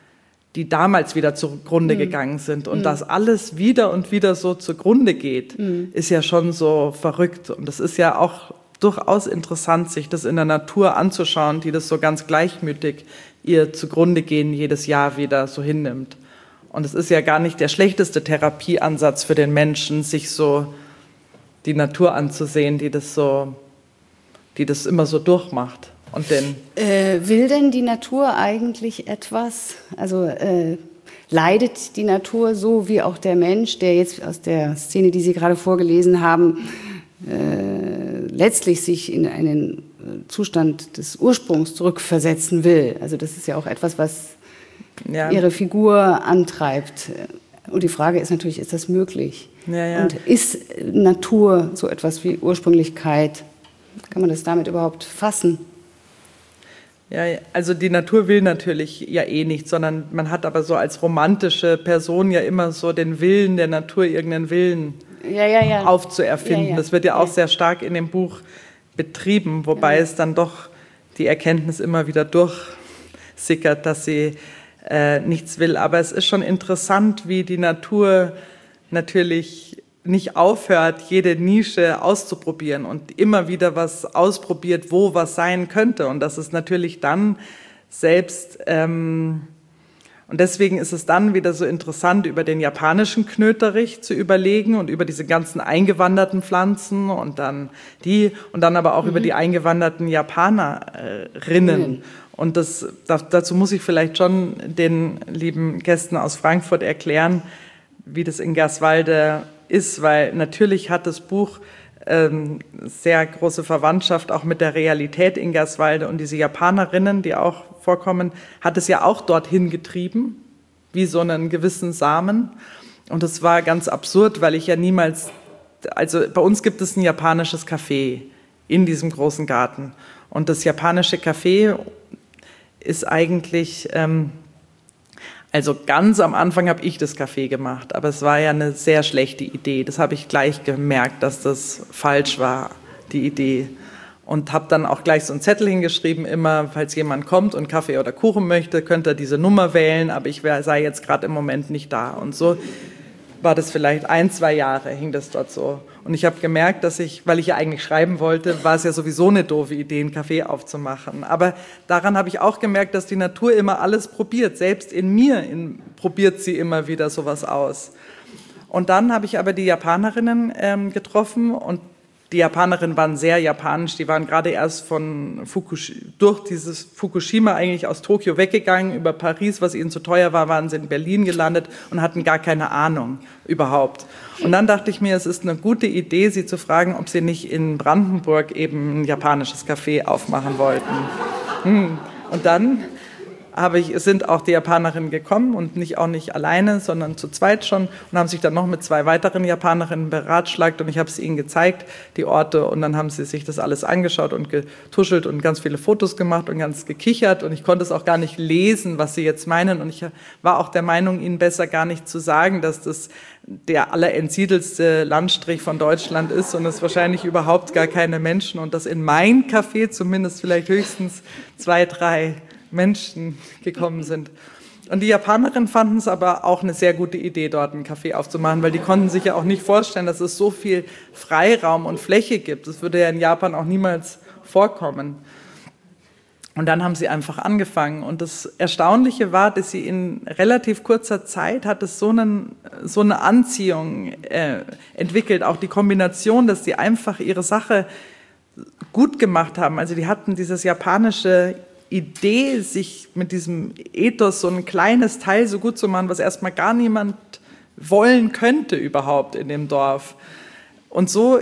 die damals wieder zugrunde mhm. gegangen sind. Und mhm. dass alles wieder und wieder so zugrunde geht, mhm. ist ja schon so verrückt. Und das ist ja auch durchaus interessant, sich das in der Natur anzuschauen, die das so ganz gleichmütig ihr zugrunde gehen jedes Jahr wieder so hinnimmt. Und es ist ja gar nicht der schlechteste Therapieansatz für den Menschen, sich so die Natur anzusehen, die das so, die das immer so durchmacht. Und den äh, will denn die Natur eigentlich etwas? Also äh, leidet die Natur so wie auch der Mensch, der jetzt aus der Szene, die Sie gerade vorgelesen haben, äh, letztlich sich in einen Zustand des Ursprungs zurückversetzen will? Also das ist ja auch etwas, was ja. Ihre Figur antreibt. Und die Frage ist natürlich, ist das möglich? Ja, ja. Und ist Natur so etwas wie Ursprünglichkeit? Kann man das damit überhaupt fassen? Ja, also die Natur will natürlich ja eh nicht, sondern man hat aber so als romantische Person ja immer so den Willen der Natur, irgendeinen Willen ja, ja, ja. aufzuerfinden. Ja, ja. Das wird ja auch ja. sehr stark in dem Buch betrieben, wobei ja. es dann doch die Erkenntnis immer wieder durchsickert, dass sie äh, nichts will. Aber es ist schon interessant, wie die Natur natürlich nicht aufhört, jede Nische auszuprobieren und immer wieder was ausprobiert, wo was sein könnte. Und das ist natürlich dann selbst, ähm, und deswegen ist es dann wieder so interessant, über den japanischen Knöterich zu überlegen und über diese ganzen eingewanderten Pflanzen und dann die, und dann aber auch mhm. über die eingewanderten Japanerinnen. Mhm. Und das, dazu muss ich vielleicht schon den lieben Gästen aus Frankfurt erklären, wie das in Gerswalde ist, weil natürlich hat das Buch ähm, sehr große Verwandtschaft auch mit der Realität in Gerswalde, und diese Japanerinnen, die auch vorkommen, hat es ja auch dorthin getrieben, wie so einen gewissen Samen. Und das war ganz absurd, weil ich ja niemals, also bei uns gibt es ein japanisches Café in diesem großen Garten, und das japanische Café ist eigentlich ähm, Also ganz am Anfang habe ich das Café gemacht, aber es war ja eine sehr schlechte Idee. Das habe ich gleich gemerkt, dass das falsch war, die Idee. Und habe dann auch gleich so einen Zettel hingeschrieben, immer, falls jemand kommt und Kaffee oder Kuchen möchte, könnt ihr diese Nummer wählen, aber ich wär, sei jetzt gerade im Moment nicht da. Und so war das vielleicht ein, zwei Jahre, hing das dort so. Und ich habe gemerkt, dass ich, weil ich ja eigentlich schreiben wollte, war es ja sowieso eine doofe Idee, einen Café aufzumachen. Aber daran habe ich auch gemerkt, dass die Natur immer alles probiert. Selbst in mir in, probiert sie immer wieder sowas aus. Und dann habe ich aber die Japanerinnen ähm, getroffen und die Japanerinnen waren sehr japanisch, die waren gerade erst von Fukush- durch dieses Fukushima eigentlich aus Tokio weggegangen, über Paris, was ihnen zu teuer war, waren sie in Berlin gelandet und hatten gar keine Ahnung überhaupt. Und dann dachte ich mir, es ist eine gute Idee, sie zu fragen, ob sie nicht in Brandenburg eben ein japanisches Café aufmachen wollten. Hm. Und dann habe ich, es sind auch die Japanerinnen gekommen und nicht auch nicht alleine, sondern zu zweit schon und haben sich dann noch mit zwei weiteren Japanerinnen beratschlagt und ich habe es ihnen gezeigt, die Orte, und dann haben sie sich das alles angeschaut und getuschelt und ganz viele Fotos gemacht und ganz gekichert und ich konnte es auch gar nicht lesen, was sie jetzt meinen, und ich war auch der Meinung, ihnen besser gar nicht zu sagen, dass das der allerentsiedelste Landstrich von Deutschland ist und es wahrscheinlich überhaupt gar keine Menschen und dass in mein Café zumindest vielleicht höchstens zwei, drei Menschen gekommen sind. Und die Japanerinnen fanden es aber auch eine sehr gute Idee, dort einen Café aufzumachen, weil die konnten sich ja auch nicht vorstellen, dass es so viel Freiraum und Fläche gibt. Das würde ja in Japan auch niemals vorkommen. Und dann haben sie einfach angefangen. Und das Erstaunliche war, dass sie in relativ kurzer Zeit hat es so, einen, so eine Anziehung äh, entwickelt, auch die Kombination, dass sie einfach ihre Sache gut gemacht haben. Also die hatten dieses japanische Idee, sich mit diesem Ethos so ein kleines Teil so gut zu machen, was erstmal gar niemand wollen könnte überhaupt in dem Dorf. Und so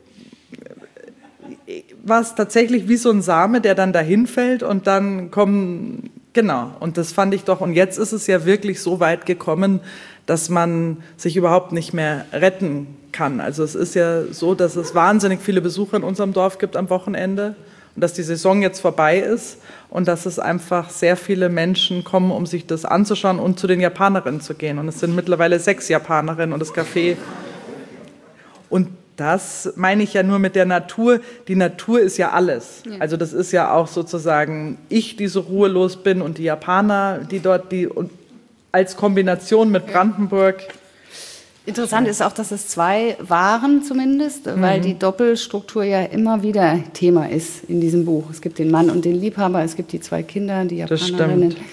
war es tatsächlich wie so ein Same, der dann dahin fällt und dann kommen, genau, und das fand ich doch, und jetzt ist es ja wirklich so weit gekommen, dass man sich überhaupt nicht mehr retten kann. Also es ist ja so, dass es wahnsinnig viele Besucher in unserem Dorf gibt am Wochenende. Und dass die Saison jetzt vorbei ist und dass es einfach sehr viele Menschen kommen, um sich das anzuschauen und zu den Japanerinnen zu gehen. Und es sind mittlerweile sechs Japanerinnen und das Café. Und das meine ich ja nur mit der Natur. Die Natur ist ja alles. Ja. Also das ist ja auch sozusagen ich, die so ruhelos bin und die Japaner, die dort, die und als Kombination mit Brandenburg. Interessant ist auch, dass es zwei waren zumindest, mhm. weil die Doppelstruktur ja immer wieder Thema ist in diesem Buch. Es gibt den Mann und den Liebhaber, es gibt die zwei Kinder, die Japanerinnen. Das stimmt.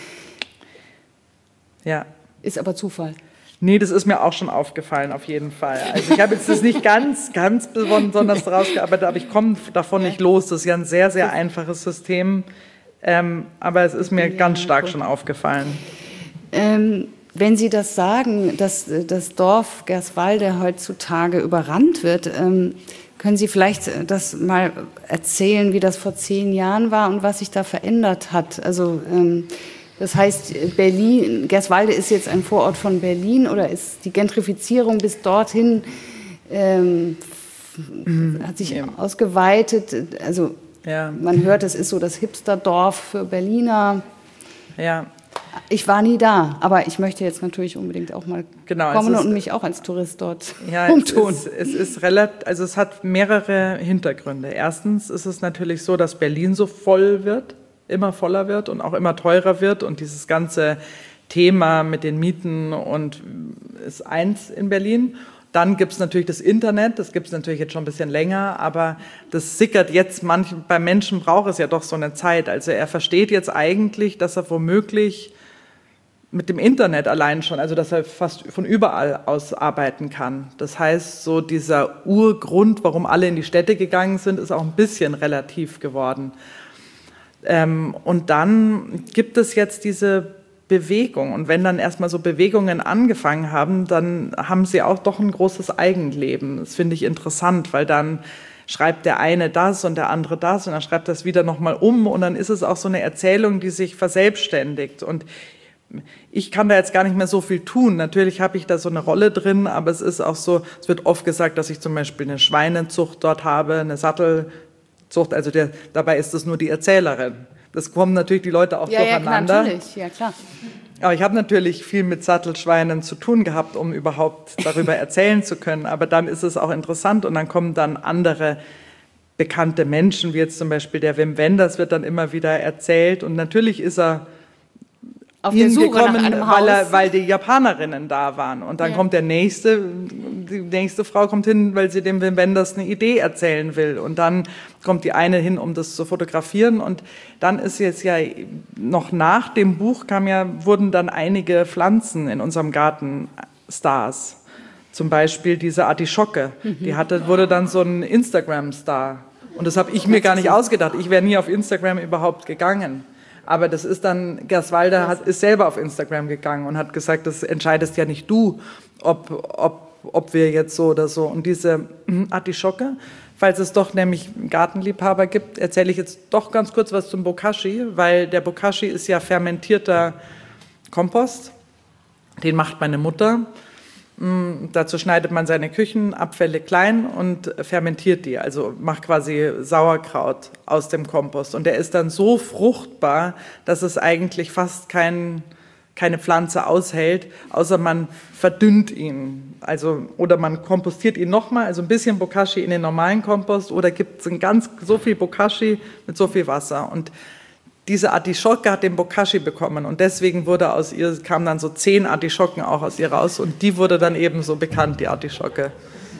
Ja. Ist aber Zufall. Nee, das ist mir auch schon aufgefallen, auf jeden Fall. Also ich habe jetzt das nicht ganz, ganz besonders rausgearbeitet, aber ich komme davon nicht los. Das ist ja ein sehr, sehr einfaches System, ähm, aber es ist mir ja, ganz stark cool. schon aufgefallen. Ähm, Wenn Sie das sagen, dass das Dorf Gerswalde heutzutage überrannt wird, ähm, können Sie vielleicht das mal erzählen, wie das vor zehn Jahren war und was sich da verändert hat? Also ähm, das heißt, Berlin, Gerswalde ist jetzt ein Vorort von Berlin oder ist die Gentrifizierung bis dorthin ähm, mhm. hat sich ja. ausgeweitet? Also ja. man hört, es ist so das Hipsterdorf für Berliner. Ja. Ich war nie da, aber ich möchte jetzt natürlich unbedingt auch mal genau, kommen ist, und mich auch als Tourist dort ja, umtun. Es ist, es ist relativ, also es hat mehrere Hintergründe. Erstens ist es natürlich so, dass Berlin so voll wird, immer voller wird und auch immer teurer wird und dieses ganze Thema mit den Mieten und ist eins in Berlin. Dann gibt es natürlich das Internet, das gibt es natürlich jetzt schon ein bisschen länger, aber das sickert jetzt, manch, bei Menschen braucht es ja doch so eine Zeit. Also er versteht jetzt eigentlich, dass er womöglich mit dem Internet allein schon, also dass er fast von überall aus arbeiten kann. Das heißt, so dieser Urgrund, warum alle in die Städte gegangen sind, ist auch ein bisschen relativ geworden. Ähm, und dann gibt es jetzt diese Bewegung. Und wenn dann erstmal so Bewegungen angefangen haben, dann haben sie auch doch ein großes Eigenleben. Das finde ich interessant, weil dann schreibt der eine das und der andere das und dann schreibt das wieder nochmal um und dann ist es auch so eine Erzählung, die sich verselbstständigt. Und ich kann da jetzt gar nicht mehr so viel tun. Natürlich habe ich da so eine Rolle drin, aber es ist auch so, es wird oft gesagt, dass ich zum Beispiel eine Schweinezucht dort habe, eine Sattelzucht, also der, dabei ist es nur die Erzählerin. Das kommen natürlich die Leute auch ja, durcheinander. Ja, natürlich, ja klar. Aber ich habe natürlich viel mit Sattelschweinen zu tun gehabt, um überhaupt darüber erzählen zu können. Aber dann ist es auch interessant und dann kommen dann andere bekannte Menschen, wie jetzt zum Beispiel der Wim Wenders, wird dann immer wieder erzählt. Und natürlich ist er auf der Suche gekommen, nach einem weil, er, Haus. weil die Japanerinnen da waren. Und dann ja. kommt der nächste, die nächste Frau kommt hin, weil sie dem Wim Wenders eine Idee erzählen will. Und dann kommt die eine hin, um das zu fotografieren. Und dann ist jetzt ja noch nach dem Buch kam ja, wurden dann einige Pflanzen in unserem Garten Stars. Zum Beispiel diese Artischocke, mhm. die hatte, wurde dann so ein Instagram-Star. Und das habe ich mir gar nicht ausgedacht. Ich wäre nie auf Instagram überhaupt gegangen. Aber das ist dann, Gerswalder hat, ist selber auf Instagram gegangen und hat gesagt, das entscheidest ja nicht du, ob, ob, ob wir jetzt so oder so. Und diese Artischocke, falls es doch nämlich Gartenliebhaber gibt, erzähle ich jetzt doch ganz kurz was zum Bokashi, weil der Bokashi ist ja fermentierter Kompost. Den macht meine Mutter. Dazu schneidet man seine Küchenabfälle klein und fermentiert die, also macht quasi Sauerkraut aus dem Kompost. Und der ist dann so fruchtbar, dass es eigentlich fast kein, keine Pflanze aushält, außer man verdünnt ihn. Also, oder man kompostiert ihn nochmal, also ein bisschen Bokashi in den normalen Kompost, oder gibt es ganz so viel Bokashi mit so viel Wasser. Und diese Artischocke hat den Bokashi bekommen und deswegen wurde aus ihr, kamen dann so zehn Artischocken auch aus ihr raus und die wurde dann eben so bekannt, die Artischocke.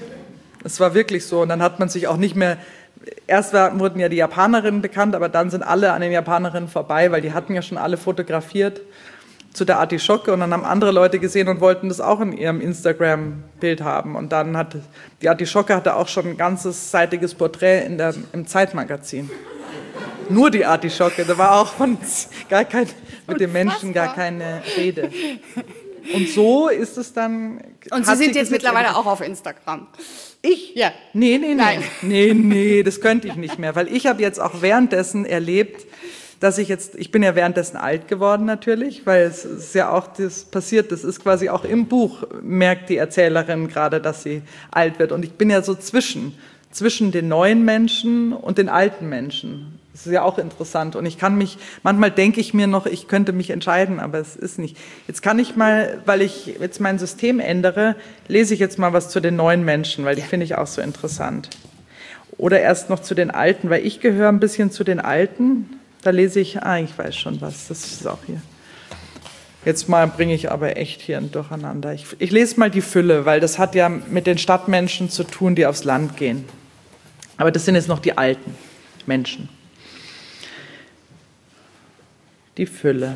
Es war wirklich so und dann hat man sich auch nicht mehr, erst war, wurden ja die Japanerinnen bekannt, aber dann sind alle an den Japanerinnen vorbei, weil die hatten ja schon alle fotografiert zu der Artischocke und dann haben andere Leute gesehen und wollten das auch in ihrem Instagram-Bild haben und dann hat, die Artischocke hatte auch schon ein ganzes seitiges Porträt in der, im Zeitmagazin. Nur die Artischocke, da war auch von gar kein, mit den Menschen gar keine Rede. Und so ist es dann... Und Sie sind jetzt mittlerweile auch auf Instagram. Ich? Ja. Nee, nee, nee. Nein. Nee, nee, das könnte ich nicht mehr, weil ich habe jetzt auch währenddessen erlebt, dass ich jetzt, ich bin ja währenddessen alt geworden natürlich, weil es ist ja auch das passiert, das ist quasi auch im Buch, merkt die Erzählerin gerade, dass sie alt wird. Und ich bin ja so zwischen, zwischen den neuen Menschen und den alten Menschen. Das ist ja auch interessant und ich kann mich, manchmal denke ich mir noch, ich könnte mich entscheiden, aber es ist nicht. Jetzt kann ich mal, weil ich jetzt mein System ändere, lese ich jetzt mal was zu den neuen Menschen, weil die finde ich auch so interessant. Oder erst noch zu den Alten, weil ich gehöre ein bisschen zu den Alten, da lese ich, ah, ich weiß schon was, das ist auch hier. Jetzt mal bringe ich aber echt hier ein Durcheinander. Ich, ich lese mal die Fülle, weil das hat ja mit den Stadtmenschen zu tun, die aufs Land gehen. Aber das sind jetzt noch die alten Menschen. Die Fülle.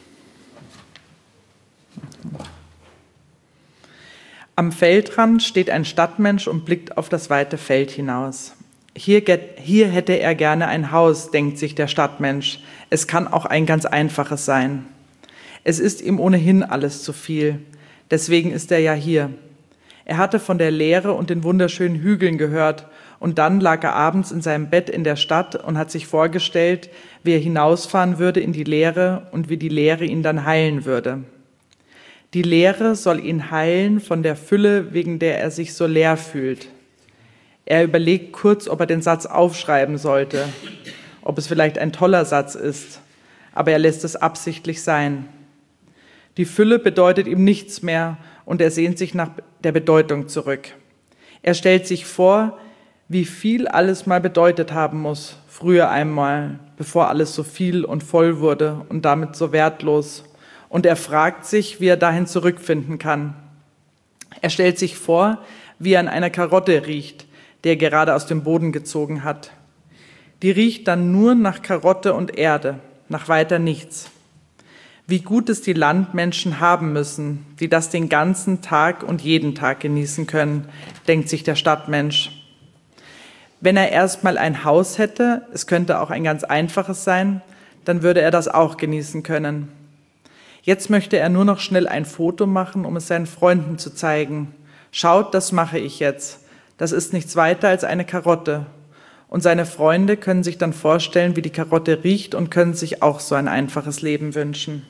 Am Feldrand steht ein Stadtmensch und blickt auf das weite Feld hinaus. Hier, hier hätte er gerne ein Haus, denkt sich der Stadtmensch. Es kann auch ein ganz einfaches sein. Es ist ihm ohnehin alles zu viel. Deswegen ist er ja hier. Er hatte von der Leere und den wunderschönen Hügeln gehört und dann lag er abends in seinem Bett in der Stadt und hat sich vorgestellt, wie er hinausfahren würde in die Leere und wie die Leere ihn dann heilen würde. Die Leere soll ihn heilen von der Fülle, wegen der er sich so leer fühlt. Er überlegt kurz, ob er den Satz aufschreiben sollte, ob es vielleicht ein toller Satz ist, aber er lässt es absichtlich sein. Die Fülle bedeutet ihm nichts mehr und er sehnt sich nach der Bedeutung zurück. Er stellt sich vor, wie viel alles mal bedeutet haben muss, früher einmal, bevor alles so viel und voll wurde und damit so wertlos. Und er fragt sich, wie er dahin zurückfinden kann. Er stellt sich vor, wie er an einer Karotte riecht, die er gerade aus dem Boden gezogen hat. Die riecht dann nur nach Karotte und Erde, nach weiter nichts. Wie gut es die Landmenschen haben müssen, die das den ganzen Tag und jeden Tag genießen können, denkt sich der Stadtmensch. Wenn er erstmal ein Haus hätte, es könnte auch ein ganz einfaches sein, dann würde er das auch genießen können. Jetzt möchte er nur noch schnell ein Foto machen, um es seinen Freunden zu zeigen. Schaut, das mache ich jetzt. Das ist nichts weiter als eine Karotte. Und seine Freunde können sich dann vorstellen, wie die Karotte riecht und können sich auch so ein einfaches Leben wünschen.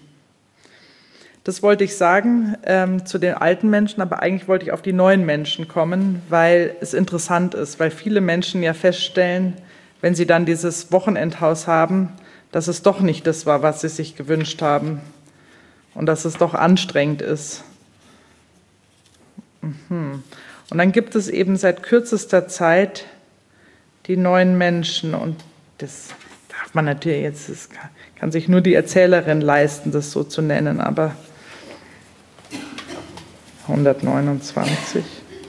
Das wollte ich sagen ähm, zu den alten Menschen, aber eigentlich wollte ich auf die neuen Menschen kommen, weil es interessant ist, weil viele Menschen ja feststellen, wenn sie dann dieses Wochenendhaus haben, dass es doch nicht das war, was sie sich gewünscht haben und dass es doch anstrengend ist. Mhm. Und dann gibt es eben seit kürzester Zeit die neuen Menschen und das darf man natürlich jetzt, das kann, kann sich nur die Erzählerin leisten, das so zu nennen, aber hundertneunundzwanzig.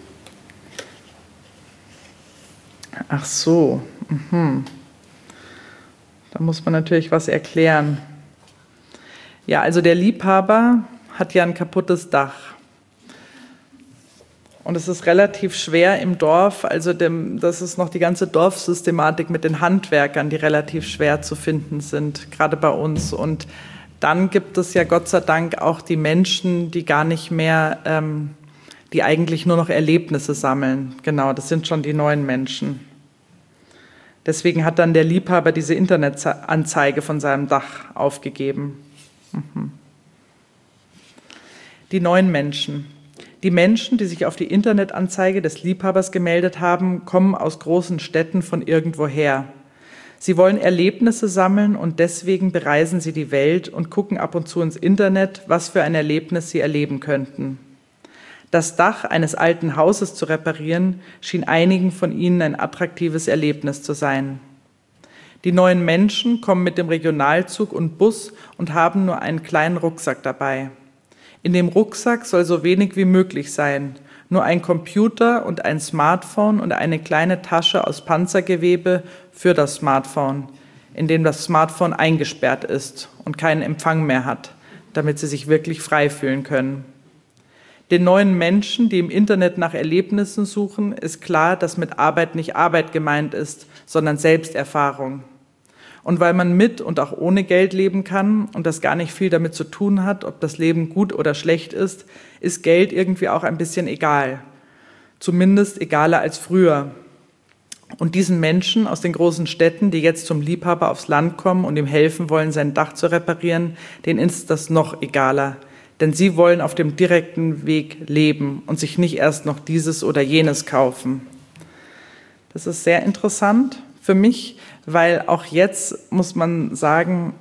Ach so, mhm. Da muss man natürlich was erklären. Ja, also der Liebhaber hat ja ein kaputtes Dach. Und es ist relativ schwer im Dorf, also dem, das ist noch die ganze Dorfsystematik mit den Handwerkern, die relativ schwer zu finden sind, gerade bei uns. Und dann gibt es ja Gott sei Dank auch die Menschen, die gar nicht mehr, ähm, die eigentlich nur noch Erlebnisse sammeln. Genau, das sind schon die neuen Menschen. Deswegen hat dann der Liebhaber diese Internetanzeige von seinem Dach aufgegeben. Mhm. Die neuen Menschen. Die Menschen, die sich auf die Internetanzeige des Liebhabers gemeldet haben, kommen aus großen Städten von irgendwoher. Sie wollen Erlebnisse sammeln und deswegen bereisen sie die Welt und gucken ab und zu ins Internet, was für ein Erlebnis sie erleben könnten. Das Dach eines alten Hauses zu reparieren, schien einigen von ihnen ein attraktives Erlebnis zu sein. Die neuen Menschen kommen mit dem Regionalzug und Bus und haben nur einen kleinen Rucksack dabei. In dem Rucksack soll so wenig wie möglich sein, nur ein Computer und ein Smartphone und eine kleine Tasche aus Panzergewebe für das Smartphone, in dem das Smartphone eingesperrt ist und keinen Empfang mehr hat, damit sie sich wirklich frei fühlen können. Den neuen Menschen, die im Internet nach Erlebnissen suchen, ist klar, dass mit Arbeit nicht Arbeit gemeint ist, sondern Selbsterfahrung. Und weil man mit und auch ohne Geld leben kann und das gar nicht viel damit zu tun hat, ob das Leben gut oder schlecht ist, ist Geld irgendwie auch ein bisschen egal. Zumindest egaler als früher. Und diesen Menschen aus den großen Städten, die jetzt zum Liebhaber aufs Land kommen und ihm helfen wollen, sein Dach zu reparieren, denen ist das noch egaler. Denn sie wollen auf dem direkten Weg leben und sich nicht erst noch dieses oder jenes kaufen. Das ist sehr interessant für mich, weil auch jetzt muss man sagen,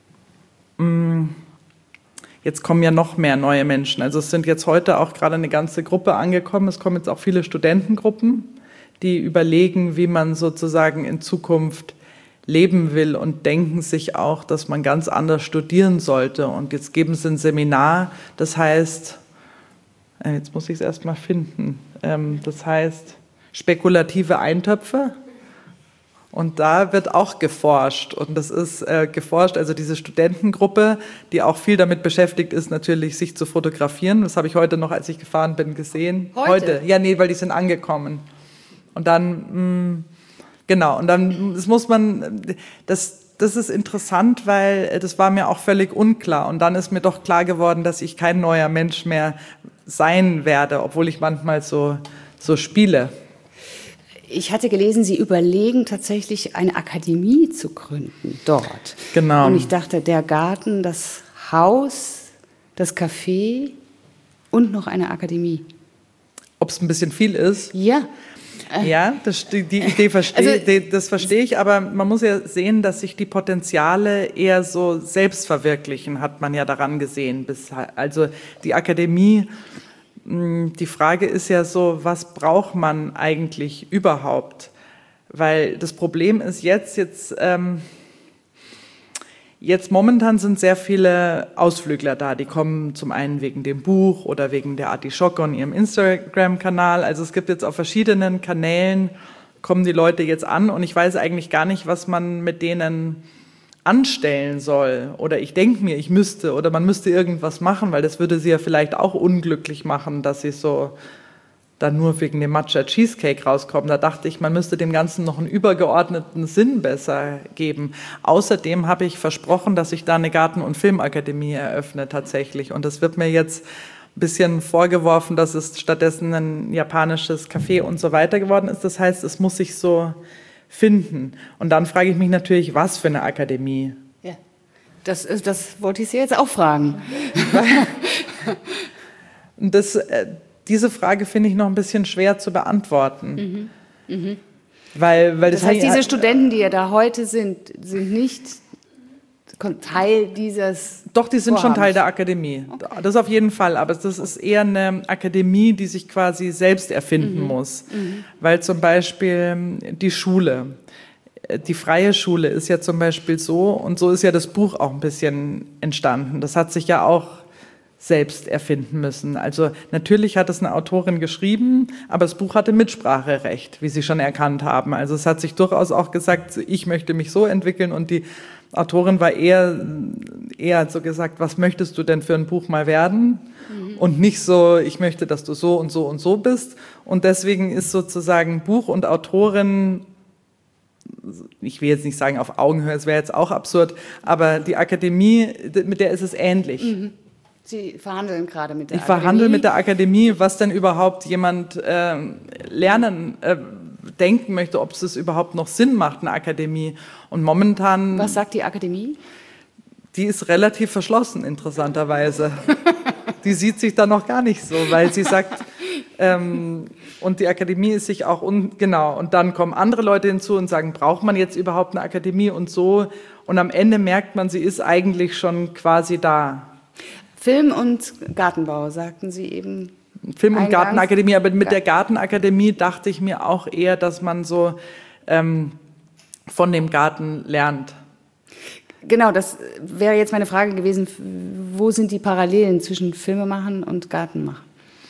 jetzt kommen ja noch mehr neue Menschen. Also es sind jetzt heute auch gerade eine ganze Gruppe angekommen. Es kommen jetzt auch viele Studentengruppen, die überlegen, wie man sozusagen in Zukunft leben will und denken sich auch, dass man ganz anders studieren sollte. Und jetzt geben sie ein Seminar, das heißt, jetzt muss ich es erst mal finden, das heißt spekulative Eintöpfe. Und da wird auch geforscht. Und das ist äh, geforscht, also diese Studentengruppe, die auch viel damit beschäftigt ist, natürlich sich zu fotografieren. Das habe ich heute noch, als ich gefahren bin, gesehen. Heute? Heute. Ja, nee, weil die sind angekommen. Und dann, mh, genau, und dann, das muss man, das, das ist interessant, weil das war mir auch völlig unklar. Und dann ist mir doch klar geworden, dass ich kein neuer Mensch mehr sein werde, obwohl ich manchmal so, so spiele. Ich hatte gelesen, Sie überlegen tatsächlich eine Akademie zu gründen dort. Genau. Und ich dachte, der Garten, das Haus, das Café und noch eine Akademie. Ob es ein bisschen viel ist? Ja. Ja, das, die, die Idee verstehe also, die, das verstehe ich, aber man muss ja sehen, dass sich die Potenziale eher so selbst verwirklichen, hat man ja daran gesehen. Bis, also die Akademie, die Frage ist ja so, was braucht man eigentlich überhaupt? Weil das Problem ist jetzt, jetzt, ähm, jetzt momentan sind sehr viele Ausflügler da, die kommen zum einen wegen dem Buch oder wegen der Artischocke und ihrem Instagram-Kanal. Also es gibt jetzt auf verschiedenen Kanälen, kommen die Leute jetzt an und ich weiß eigentlich gar nicht, was man mit denen anstellen soll. Oder ich denke mir, ich müsste oder man müsste irgendwas machen, weil das würde sie ja vielleicht auch unglücklich machen, dass sie so dann nur wegen dem Matcha Cheesecake rauskommen. Da dachte ich, man müsste dem Ganzen noch einen übergeordneten Sinn besser geben. Außerdem habe ich versprochen, dass ich da eine Garten- und Filmakademie eröffne tatsächlich. Und das wird mir jetzt ein bisschen vorgeworfen, dass es stattdessen ein japanisches Café und so weiter geworden ist. Das heißt, es muss sich so finden. Und dann frage ich mich natürlich, was für eine Akademie? Ja, das, das wollte ich Sie jetzt auch fragen. das, diese Frage finde ich noch ein bisschen schwer zu beantworten. Mhm. Mhm. Weil, weil das, das heißt, diese Studenten, die ja da heute sind, sind nicht Teil dieses Doch, die sind Vorhabens. schon Teil der Akademie. Okay. Das auf jeden Fall. Aber das ist eher eine Akademie, die sich quasi selbst erfinden mhm. muss. Mhm. Weil zum Beispiel die Schule, die freie Schule ist ja zum Beispiel so, und so ist ja das Buch auch ein bisschen entstanden. Das hat sich ja auch selbst erfinden müssen. Also natürlich hat es eine Autorin geschrieben, aber das Buch hatte Mitspracherecht, wie Sie schon erkannt haben. Also es hat sich durchaus auch gesagt, ich möchte mich so entwickeln, und die Autorin war eher, eher so gesagt, was möchtest du denn für ein Buch mal werden? Mhm. Und nicht so, ich möchte, dass du so und so und so bist. Und deswegen ist sozusagen Buch und Autorin, ich will jetzt nicht sagen auf Augenhöhe, es wäre jetzt auch absurd, aber die Akademie, mit der ist es ähnlich. Mhm. Sie verhandeln gerade mit der ich Akademie. Ich verhandle mit der Akademie, was denn überhaupt jemand äh, lernen, äh, denken möchte, ob es überhaupt noch Sinn macht, eine Akademie. Und momentan... Was sagt die Akademie? Die ist relativ verschlossen, interessanterweise. Die sieht sich da noch gar nicht so, weil sie sagt... Ähm, und die Akademie ist sich auch... Un, genau, und dann kommen andere Leute hinzu und sagen, braucht man jetzt überhaupt eine Akademie und so? Und am Ende merkt man, sie ist eigentlich schon quasi da. Film und Gartenbau, sagten Sie eben. Film- und Gartenakademie, aber mit der Gartenakademie dachte ich mir auch eher, dass man so ähm, von dem Garten lernt. Genau, das wäre jetzt meine Frage gewesen, wo sind die Parallelen zwischen Filmemachen und Gartenmachen?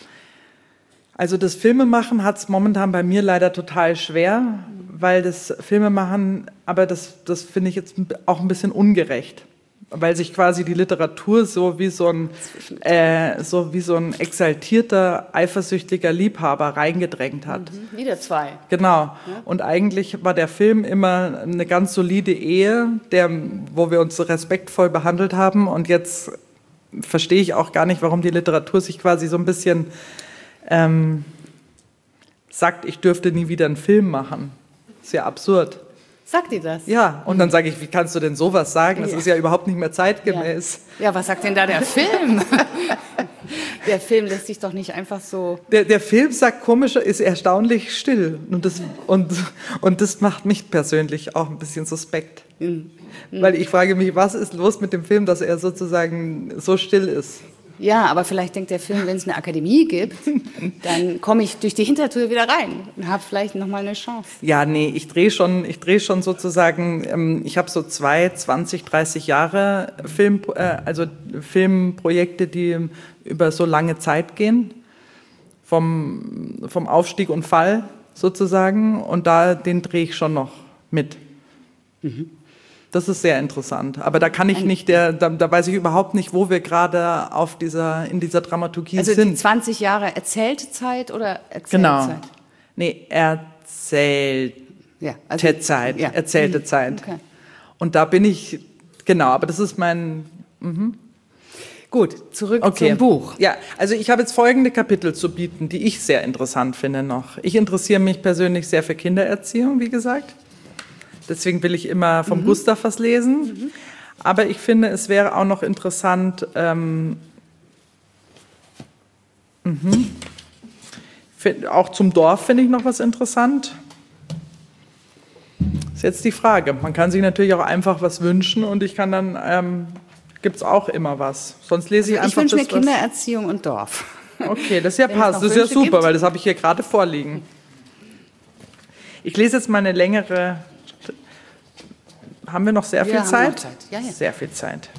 Also das Filmemachen hat es momentan bei mir leider total schwer, weil das Filmemachen, aber das, das finde ich jetzt auch ein bisschen ungerecht. Weil sich quasi die Literatur so wie so ein, äh, so wie so ein exaltierter, eifersüchtiger Liebhaber reingedrängt hat. Mhm. Wieder zwei. Genau. Ja. Und eigentlich war der Film immer eine ganz solide Ehe, der, wo wir uns respektvoll behandelt haben. Und jetzt verstehe ich auch gar nicht, warum die Literatur sich quasi so ein bisschen ähm, sagt, ich dürfte nie wieder einen Film machen. Sehr absurd. Sagt ihr das? Ja, und dann sage ich, wie kannst du denn sowas sagen? Das ja. ist ja überhaupt nicht mehr zeitgemäß. Ja, ja, was sagt denn da der Film? Der Film lässt sich doch nicht einfach so... Der, der Film, sagt komischer, ist erstaunlich still. Und das, und, und das macht mich persönlich auch ein bisschen suspekt. Mhm. Mhm. Weil ich frage mich, was ist los mit dem Film, dass er sozusagen so still ist? Ja, aber vielleicht denkt der Film, wenn es eine Akademie gibt, dann komme ich durch die Hintertür wieder rein und habe vielleicht noch mal eine Chance. Ja, nee, ich drehe schon, ich drehe schon sozusagen, ähm, ich habe so zwei, zwanzig, dreißig Jahre Film, äh, also Filmprojekte, die über so lange Zeit gehen, vom, vom Aufstieg und Fall sozusagen, und da, den drehe ich schon noch mit. Mhm. Das ist sehr interessant, aber da kann ich nicht, der, da, da weiß ich überhaupt nicht, wo wir gerade auf dieser, in dieser Dramaturgie also sind. Also die zwanzig Jahre erzählte Zeit oder erzählte genau. Zeit? Nee, erzählte ja, also, Zeit, ja. erzählte mhm. Zeit. Okay. Und da bin ich, genau, aber das ist mein... Mhm. Gut, zurück okay. zum Buch. Ja, also ich habe jetzt folgende Kapitel zu bieten, die ich sehr interessant finde noch. Ich interessiere mich persönlich sehr für Kindererziehung, wie gesagt. Deswegen will ich immer vom mhm. Gustav was lesen. Mhm. Aber ich finde, es wäre auch noch interessant, ähm, mhm. find, auch zum Dorf finde ich noch was interessant. Ist jetzt die Frage. Man kann sich natürlich auch einfach was wünschen und ich kann dann, ähm, gibt es auch immer was. Sonst lese ich also einfach ich wünsche mir das, Kindererziehung und Dorf. Okay, das ist ja passt. Das ist ja super, gibt. Weil das habe ich hier gerade vorliegen. Ich lese jetzt mal eine längere... Haben wir noch sehr viel ja, Zeit? Zeit. Ja, ja. Sehr viel Zeit.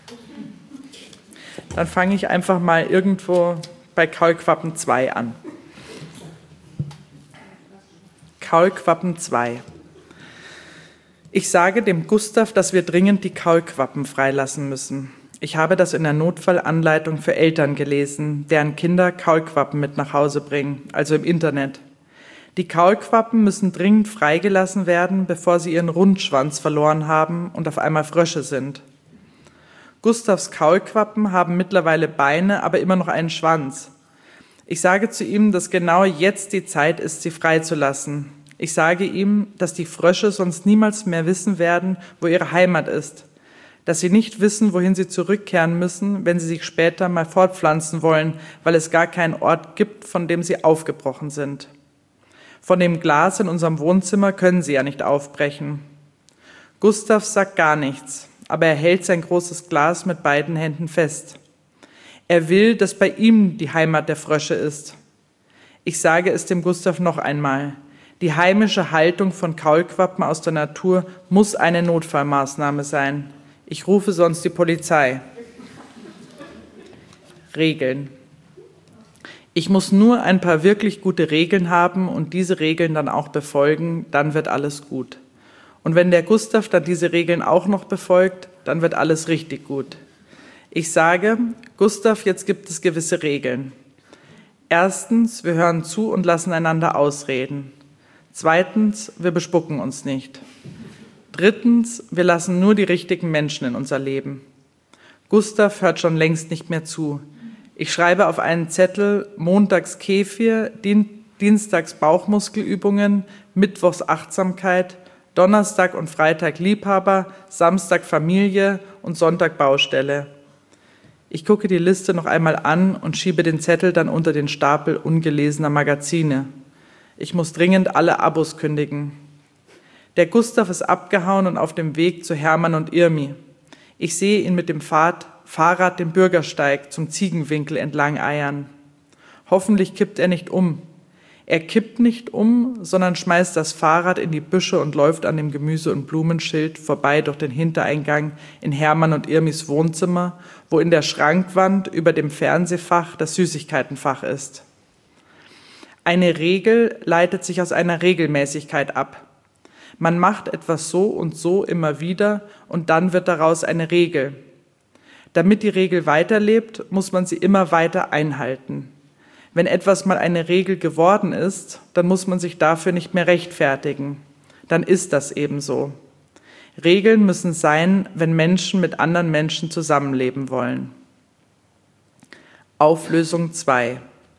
Dann fange ich einfach mal irgendwo bei Kaulquappen zwei an. Kaulquappen zwei. Ich sage dem Gustav, dass wir dringend die Kaulquappen freilassen müssen. Ich habe das in der Notfallanleitung für Eltern gelesen, deren Kinder Kaulquappen mit nach Hause bringen, also im Internet. Die Kaulquappen müssen dringend freigelassen werden, bevor sie ihren Rundschwanz verloren haben und auf einmal Frösche sind. Gustavs Kaulquappen haben mittlerweile Beine, aber immer noch einen Schwanz. Ich sage zu ihm, dass genau jetzt die Zeit ist, sie freizulassen. Ich sage ihm, dass die Frösche sonst niemals mehr wissen werden, wo ihre Heimat ist. Dass sie nicht wissen, wohin sie zurückkehren müssen, wenn sie sich später mal fortpflanzen wollen, weil es gar keinen Ort gibt, von dem sie aufgebrochen sind. Von dem Glas in unserem Wohnzimmer können sie ja nicht aufbrechen. Gustav sagt gar nichts, aber er hält sein großes Glas mit beiden Händen fest. Er will, dass bei ihm die Heimat der Frösche ist. Ich sage es dem Gustav noch einmal. Die heimische Haltung von Kaulquappen aus der Natur muss eine Notfallmaßnahme sein. Ich rufe sonst die Polizei. Regeln. Ich muss nur ein paar wirklich gute Regeln haben und diese Regeln dann auch befolgen, dann wird alles gut. Und wenn der Gustav dann diese Regeln auch noch befolgt, dann wird alles richtig gut. Ich sage, Gustav, jetzt gibt es gewisse Regeln. Erstens, wir hören zu und lassen einander ausreden. Zweitens, wir bespucken uns nicht. Drittens, wir lassen nur die richtigen Menschen in unser Leben. Gustav hört schon längst nicht mehr zu. Ich schreibe auf einen Zettel montags Kefir, dienstags Bauchmuskelübungen, mittwochs Achtsamkeit, Donnerstag und Freitag Liebhaber, Samstag Familie und Sonntag Baustelle. Ich gucke die Liste noch einmal an und schiebe den Zettel dann unter den Stapel ungelesener Magazine. Ich muss dringend alle Abos kündigen. Der Gustav ist abgehauen und auf dem Weg zu Hermann und Irmi. Ich sehe ihn mit dem Fahrrad, Fahrrad den Bürgersteig zum Ziegenwinkel entlang eiern. Hoffentlich kippt er nicht um. Er kippt nicht um, sondern schmeißt das Fahrrad in die Büsche und läuft an dem Gemüse- und Blumenschild vorbei durch den Hintereingang in Hermann und Irmis Wohnzimmer, wo in der Schrankwand über dem Fernsehfach das Süßigkeitenfach ist. Eine Regel leitet sich aus einer Regelmäßigkeit ab. Man macht etwas so und so immer wieder und dann wird daraus eine Regel. Damit die Regel weiterlebt, muss man sie immer weiter einhalten. Wenn etwas mal eine Regel geworden ist, dann muss man sich dafür nicht mehr rechtfertigen. Dann ist das eben so. Regeln müssen sein, wenn Menschen mit anderen Menschen zusammenleben wollen. Auflösung zwei.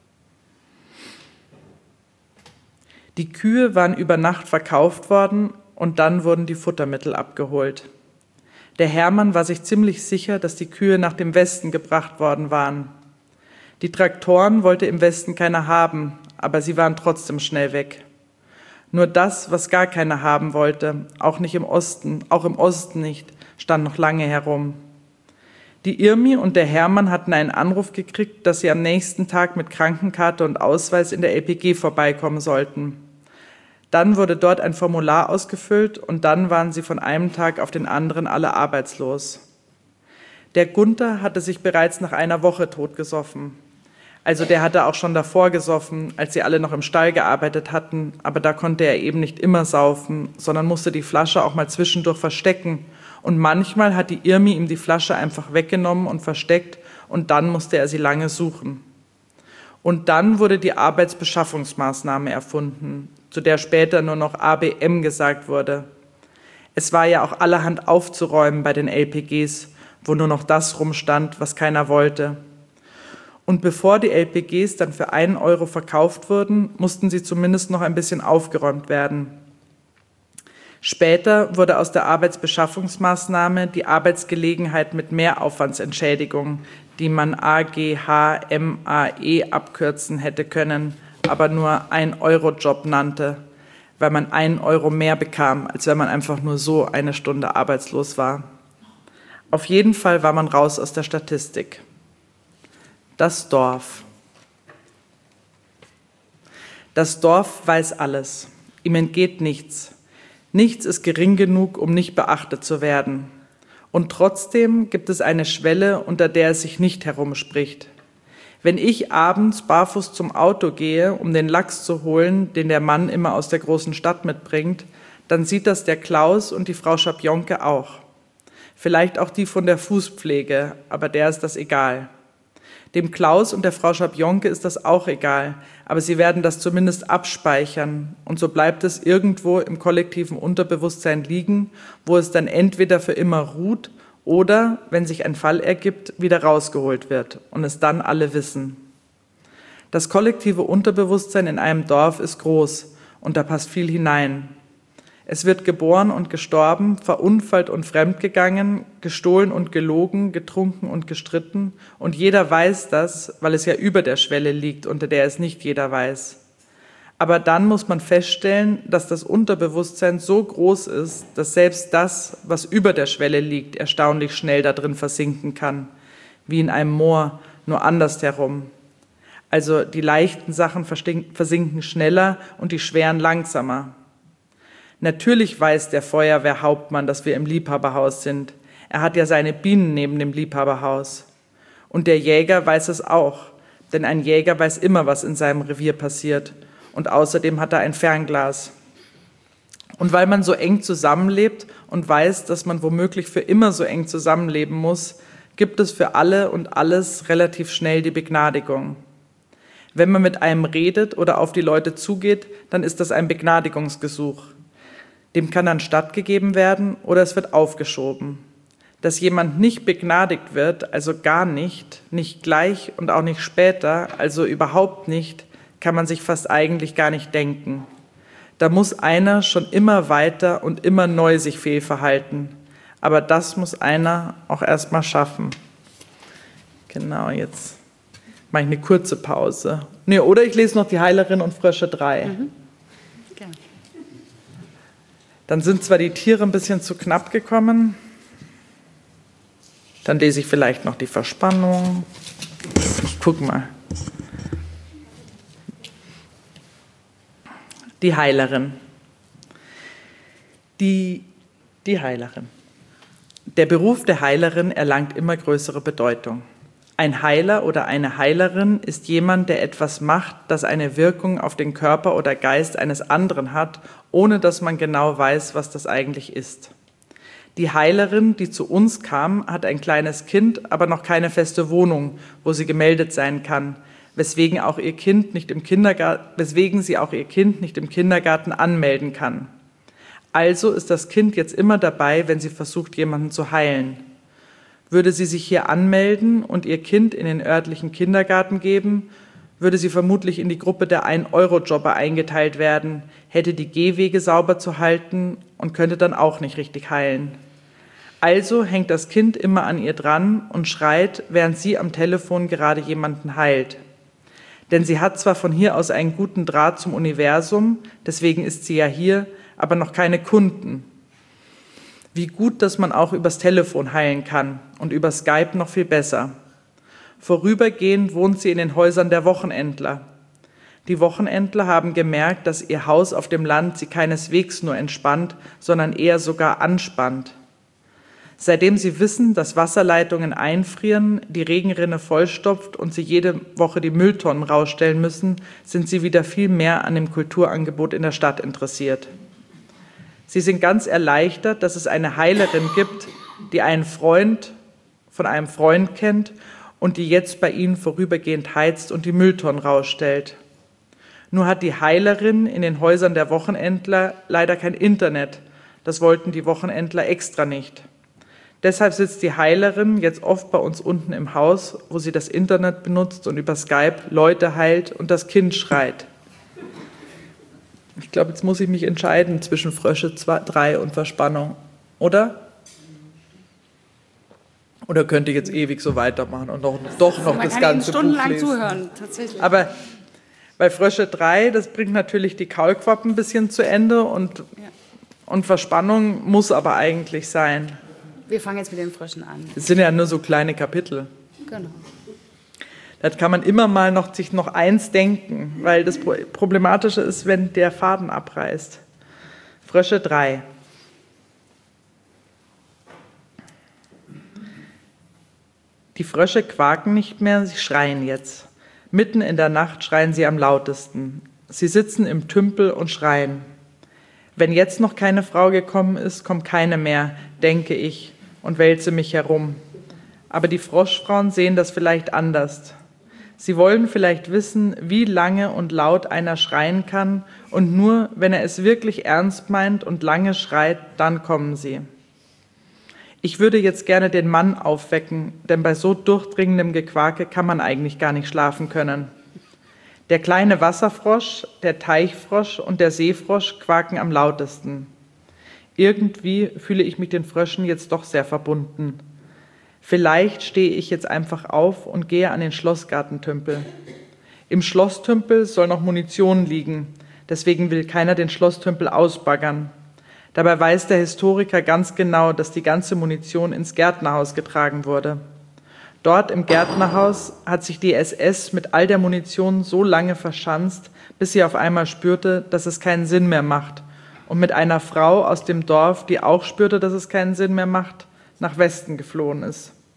Die Kühe waren über Nacht verkauft worden und dann wurden die Futtermittel abgeholt. Der Hermann war sich ziemlich sicher, dass die Kühe nach dem Westen gebracht worden waren. Die Traktoren wollte im Westen keiner haben, aber sie waren trotzdem schnell weg. Nur das, was gar keiner haben wollte, auch nicht im Osten, auch im Osten nicht, stand noch lange herum. Die Irmi und der Hermann hatten einen Anruf gekriegt, dass sie am nächsten Tag mit Krankenkarte und Ausweis in der L P G vorbeikommen sollten. Dann wurde dort ein Formular ausgefüllt und dann waren sie von einem Tag auf den anderen alle arbeitslos. Der Gunther hatte sich bereits nach einer Woche totgesoffen. Also der hatte auch schon davor gesoffen, als sie alle noch im Stall gearbeitet hatten, aber da konnte er eben nicht immer saufen, sondern musste die Flasche auch mal zwischendurch verstecken. Und manchmal hat die Irmi ihm die Flasche einfach weggenommen und versteckt und dann musste er sie lange suchen. Und dann wurde die Arbeitsbeschaffungsmaßnahme erfunden, zu der später nur noch A B M gesagt wurde. Es war ja auch allerhand aufzuräumen bei den L P Gs, wo nur noch das rumstand, was keiner wollte. Und bevor die L P Gs dann für einen Euro verkauft wurden, mussten sie zumindest noch ein bisschen aufgeräumt werden. Später wurde aus der Arbeitsbeschaffungsmaßnahme die Arbeitsgelegenheit mit Mehraufwandsentschädigung, die man A G H M A E abkürzen hätte können, aber nur Ein-Euro-Job nannte, weil man einen Euro mehr bekam, als wenn man einfach nur so eine Stunde arbeitslos war. Auf jeden Fall war man raus aus der Statistik. Das Dorf. Das Dorf weiß alles. Ihm entgeht nichts. Nichts ist gering genug, um nicht beachtet zu werden. Und trotzdem gibt es eine Schwelle, unter der es sich nicht herumspricht. Wenn ich abends barfuß zum Auto gehe, um den Lachs zu holen, den der Mann immer aus der großen Stadt mitbringt, dann sieht das der Klaus und die Frau Schabionke auch. Vielleicht auch die von der Fußpflege, aber der ist das egal. Dem Klaus und der Frau Schabionke ist das auch egal, aber sie werden das zumindest abspeichern und so bleibt es irgendwo im kollektiven Unterbewusstsein liegen, wo es dann entweder für immer ruht oder, wenn sich ein Fall ergibt, wieder rausgeholt wird und es dann alle wissen. Das kollektive Unterbewusstsein in einem Dorf ist groß und da passt viel hinein. Es wird geboren und gestorben, verunfallt und fremdgegangen, gestohlen und gelogen, getrunken und gestritten. Und jeder weiß das, weil es ja über der Schwelle liegt, unter der es nicht jeder weiß. Aber dann muss man feststellen, dass das Unterbewusstsein so groß ist, dass selbst das, was über der Schwelle liegt, erstaunlich schnell da drin versinken kann. Wie in einem Moor, nur andersherum. Also die leichten Sachen versinken schneller und die schweren langsamer. Natürlich weiß der Feuerwehrhauptmann, dass wir im Liebhaberhaus sind. Er hat ja seine Bienen neben dem Liebhaberhaus. Und der Jäger weiß es auch, denn ein Jäger weiß immer, was in seinem Revier passiert. Und außerdem hat er ein Fernglas. Und weil man so eng zusammenlebt und weiß, dass man womöglich für immer so eng zusammenleben muss, gibt es für alle und alles relativ schnell die Begnadigung. Wenn man mit einem redet oder auf die Leute zugeht, dann ist das ein Begnadigungsgesuch. Dem kann dann stattgegeben werden oder es wird aufgeschoben. Dass jemand nicht begnadigt wird, also gar nicht, nicht gleich und auch nicht später, also überhaupt nicht, kann man sich fast eigentlich gar nicht denken. Da muss einer schon immer weiter und immer neu sich fehlverhalten. Aber das muss einer auch erst mal schaffen. Genau, jetzt mache ich eine kurze Pause. Nee, oder ich lese noch die Heilerin und Frösche drei. Mhm. Gerne. Dann sind zwar die Tiere ein bisschen zu knapp gekommen. Dann lese ich vielleicht noch die Verspannung. Ich guck mal. Die Heilerin. Die, die Heilerin. Der Beruf der Heilerin erlangt immer größere Bedeutung. Ein Heiler oder eine Heilerin ist jemand, der etwas macht, das eine Wirkung auf den Körper oder Geist eines anderen hat, ohne dass man genau weiß, was das eigentlich ist. Die Heilerin, die zu uns kam, hat ein kleines Kind, aber noch keine feste Wohnung, wo sie gemeldet sein kann, weswegen, auch ihr Kind nicht im Kindergarten, weswegen sie auch ihr Kind nicht im Kindergarten anmelden kann. Also ist das Kind jetzt immer dabei, wenn sie versucht, jemanden zu heilen. Würde sie sich hier anmelden und ihr Kind in den örtlichen Kindergarten geben, würde sie vermutlich in die Gruppe der ein-Euro-Jobber eingeteilt werden, hätte die Gehwege sauber zu halten und könnte dann auch nicht richtig heilen. Also hängt das Kind immer an ihr dran und schreit, während sie am Telefon gerade jemanden heilt. Denn sie hat zwar von hier aus einen guten Draht zum Universum, deswegen ist sie ja hier, aber noch keine Kunden. Wie gut, dass man auch übers Telefon heilen kann und über Skype noch viel besser. Vorübergehend wohnt sie in den Häusern der Wochenendler. Die Wochenendler haben gemerkt, dass ihr Haus auf dem Land sie keineswegs nur entspannt, sondern eher sogar anspannt. Seitdem sie wissen, dass Wasserleitungen einfrieren, die Regenrinne vollstopft und sie jede Woche die Mülltonnen rausstellen müssen, sind sie wieder viel mehr an dem Kulturangebot in der Stadt interessiert. Sie sind ganz erleichtert, dass es eine Heilerin gibt, die einen Freund von einem Freund kennt und die jetzt bei ihnen vorübergehend heizt und die Mülltonnen rausstellt. Nur hat die Heilerin in den Häusern der Wochenendler leider kein Internet. Das wollten die Wochenendler extra nicht. Deshalb sitzt die Heilerin jetzt oft bei uns unten im Haus, wo sie das Internet benutzt und über Skype Leute heilt und das Kind schreit. Ich glaube, jetzt muss ich mich entscheiden zwischen Frösche drei und Verspannung, oder? Oder könnte ich jetzt ewig so weitermachen und noch, doch noch das ganze Buch lesen? Man kann Ihnen stundenlang zuhören, tatsächlich. Aber bei Frösche drei, das bringt natürlich die Kaulquappen ein bisschen zu Ende und, ja. und Verspannung muss aber eigentlich sein. Wir fangen jetzt mit den Fröschen an. Es sind ja nur so kleine Kapitel. Genau. Da kann man immer mal noch sich noch eins denken, weil das Problematische ist, wenn der Faden abreißt. Frösche drei. Die Frösche quaken nicht mehr, sie schreien jetzt. Mitten in der Nacht schreien sie am lautesten. Sie sitzen im Tümpel und schreien. Wenn jetzt noch keine Frau gekommen ist, kommt keine mehr, denke ich, und wälze mich herum. Aber die Froschfrauen sehen das vielleicht anders. Sie wollen vielleicht wissen, wie lange und laut einer schreien kann, und nur, wenn er es wirklich ernst meint und lange schreit, dann kommen sie. Ich würde jetzt gerne den Mann aufwecken, denn bei so durchdringendem Gequake kann man eigentlich gar nicht schlafen können. Der kleine Wasserfrosch, der Teichfrosch und der Seefrosch quaken am lautesten. Irgendwie fühle ich mich den Fröschen jetzt doch sehr verbunden. Vielleicht stehe ich jetzt einfach auf und gehe an den Schlossgartentümpel. Im Schlosstümpel soll noch Munition liegen, deswegen will keiner den Schlosstümpel ausbaggern. Dabei weiß der Historiker ganz genau, dass die ganze Munition ins Gärtnerhaus getragen wurde. Dort im Gärtnerhaus hat sich die S S mit all der Munition so lange verschanzt, bis sie auf einmal spürte, dass es keinen Sinn mehr macht, und mit einer Frau aus dem Dorf, die auch spürte, dass es keinen Sinn mehr macht, nach Westen geflohen ist.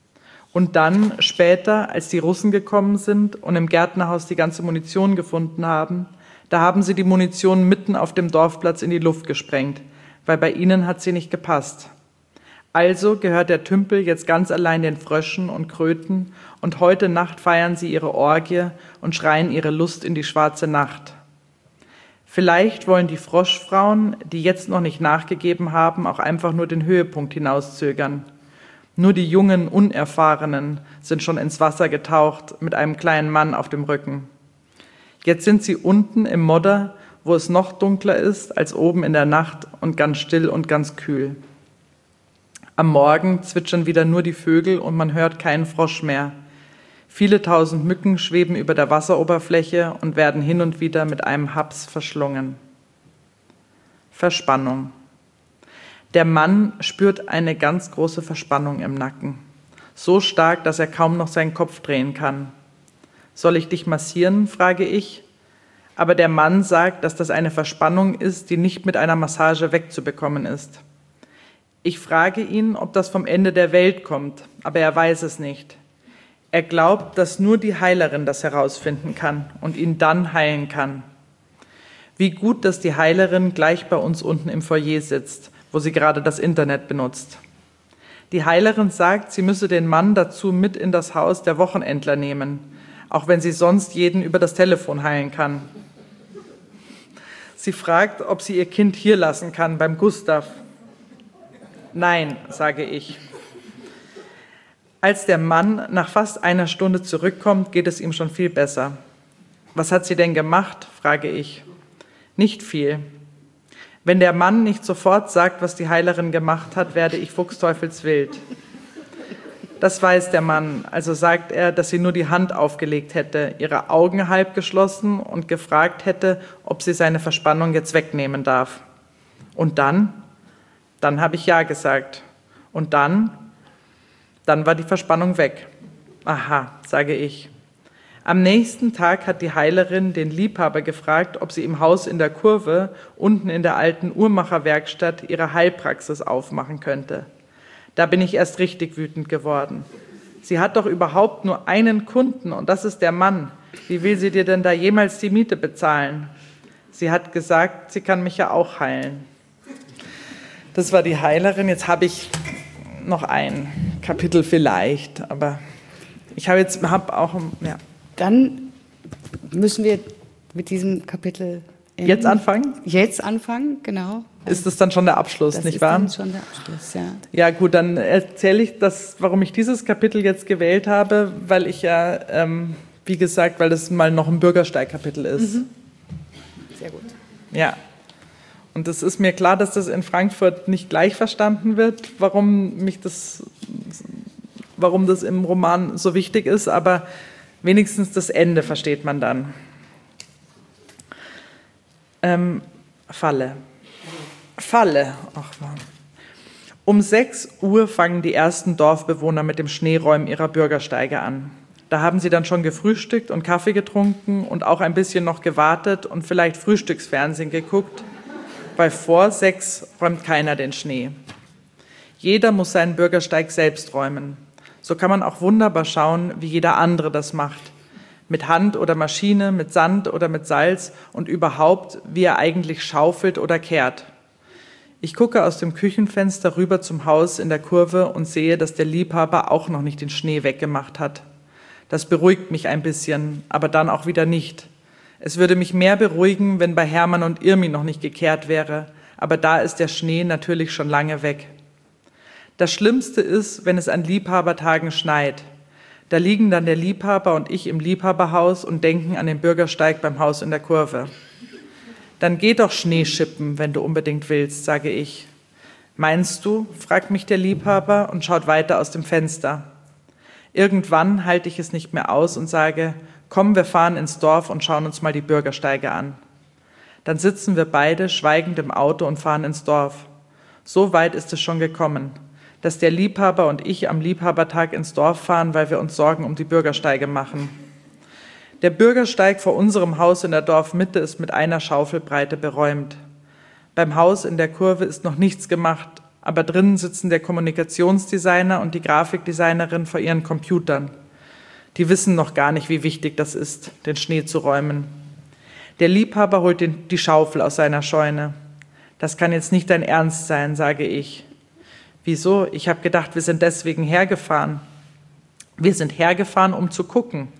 Und dann, später, als die Russen gekommen sind und im Gärtnerhaus die ganze Munition gefunden haben, da haben sie die Munition mitten auf dem Dorfplatz in die Luft gesprengt, weil bei ihnen hat sie nicht gepasst. Also gehört der Tümpel jetzt ganz allein den Fröschen und Kröten und heute Nacht feiern sie ihre Orgie und schreien ihre Lust in die schwarze Nacht. Vielleicht wollen die Froschfrauen, die jetzt noch nicht nachgegeben haben, auch einfach nur den Höhepunkt hinauszögern. Nur die jungen, Unerfahrenen sind schon ins Wasser getaucht mit einem kleinen Mann auf dem Rücken. Jetzt sind sie unten im Modder, wo es noch dunkler ist als oben in der Nacht und ganz still und ganz kühl. Am Morgen zwitschern wieder nur die Vögel und man hört keinen Frosch mehr. Viele tausend Mücken schweben über der Wasseroberfläche und werden hin und wieder mit einem Haps verschlungen. Verspannung. Der Mann spürt eine ganz große Verspannung im Nacken. So stark, dass er kaum noch seinen Kopf drehen kann. Soll ich dich massieren, frage ich. Aber der Mann sagt, dass das eine Verspannung ist, die nicht mit einer Massage wegzubekommen ist. Ich frage ihn, ob das vom Ende der Welt kommt, aber er weiß es nicht. Er glaubt, dass nur die Heilerin das herausfinden kann und ihn dann heilen kann. Wie gut, dass die Heilerin gleich bei uns unten im Foyer sitzt, wo sie gerade das Internet benutzt. Die Heilerin sagt, sie müsse den Mann dazu mit in das Haus der Wochenendler nehmen, auch wenn sie sonst jeden über das Telefon heilen kann. Sie fragt, ob sie ihr Kind hier lassen kann, beim Gustav. Nein, sage ich. Als der Mann nach fast einer Stunde zurückkommt, geht es ihm schon viel besser. Was hat sie denn gemacht, frage ich. Nicht viel. Wenn der Mann nicht sofort sagt, was die Heilerin gemacht hat, werde ich fuchsteufelswild. Das weiß der Mann, also sagt er, dass sie nur die Hand aufgelegt hätte, ihre Augen halb geschlossen und gefragt hätte, ob sie seine Verspannung jetzt wegnehmen darf. Und dann? Dann habe ich ja gesagt. Und dann? Dann war die Verspannung weg. Aha, sage ich. Am nächsten Tag hat die Heilerin den Liebhaber gefragt, ob sie im Haus in der Kurve, unten in der alten Uhrmacherwerkstatt, ihre Heilpraxis aufmachen könnte. Da bin ich erst richtig wütend geworden. Sie hat doch überhaupt nur einen Kunden und das ist der Mann. Wie will sie dir denn da jemals die Miete bezahlen? Sie hat gesagt, sie kann mich ja auch heilen. Das war die Heilerin. Jetzt habe ich noch ein Kapitel vielleicht, aber ich habe jetzt hab auch, ja. Dann müssen wir mit diesem Kapitel enden. Jetzt anfangen? Jetzt anfangen, genau. Ist das dann schon der Abschluss, das nicht wahr? Das ist dann schon der Abschluss, ja. Ja gut, dann erzähle ich das, warum ich dieses Kapitel jetzt gewählt habe, weil ich ja, ähm, wie gesagt, weil das mal noch ein Bürgersteig-Kapitel ist. Mhm. Sehr gut. Ja. Und es ist mir klar, dass das in Frankfurt nicht gleich verstanden wird, warum mich das, warum das im Roman so wichtig ist, aber wenigstens das Ende versteht man dann. Ähm, Falle. Falle. Ach Mann. Um sechs Uhr fangen die ersten Dorfbewohner mit dem Schneeräumen ihrer Bürgersteige an. Da haben sie dann schon gefrühstückt und Kaffee getrunken und auch ein bisschen noch gewartet und vielleicht Frühstücksfernsehen geguckt, weil vor sechs räumt keiner den Schnee. Jeder muss seinen Bürgersteig selbst räumen. So kann man auch wunderbar schauen, wie jeder andere das macht. Mit Hand oder Maschine, mit Sand oder mit Salz und überhaupt, wie er eigentlich schaufelt oder kehrt. Ich gucke aus dem Küchenfenster rüber zum Haus in der Kurve und sehe, dass der Liebhaber auch noch nicht den Schnee weggemacht hat. Das beruhigt mich ein bisschen, aber dann auch wieder nicht. Es würde mich mehr beruhigen, wenn bei Hermann und Irmi noch nicht gekehrt wäre, aber da ist der Schnee natürlich schon lange weg. Das Schlimmste ist, wenn es an Liebhabertagen schneit. Da liegen dann der Liebhaber und ich im Liebhaberhaus und denken an den Bürgersteig beim Haus in der Kurve. Dann geh doch Schnee schippen, wenn du unbedingt willst, sage ich. Meinst du, fragt mich der Liebhaber und schaut weiter aus dem Fenster. Irgendwann halte ich es nicht mehr aus und sage, komm, wir fahren ins Dorf und schauen uns mal die Bürgersteige an. Dann sitzen wir beide schweigend im Auto und fahren ins Dorf. So weit ist es schon gekommen, dass der Liebhaber und ich am Liebhabertag ins Dorf fahren, weil wir uns Sorgen um die Bürgersteige machen. Der Bürgersteig vor unserem Haus in der Dorfmitte ist mit einer Schaufelbreite beräumt. Beim Haus in der Kurve ist noch nichts gemacht, aber drinnen sitzen der Kommunikationsdesigner und die Grafikdesignerin vor ihren Computern. Die wissen noch gar nicht, wie wichtig das ist, den Schnee zu räumen. Der Liebhaber holt den, die Schaufel aus seiner Scheune. Das kann jetzt nicht dein Ernst sein, sage ich. Wieso? Ich habe gedacht, wir sind deswegen hergefahren. Wir sind hergefahren, um zu gucken.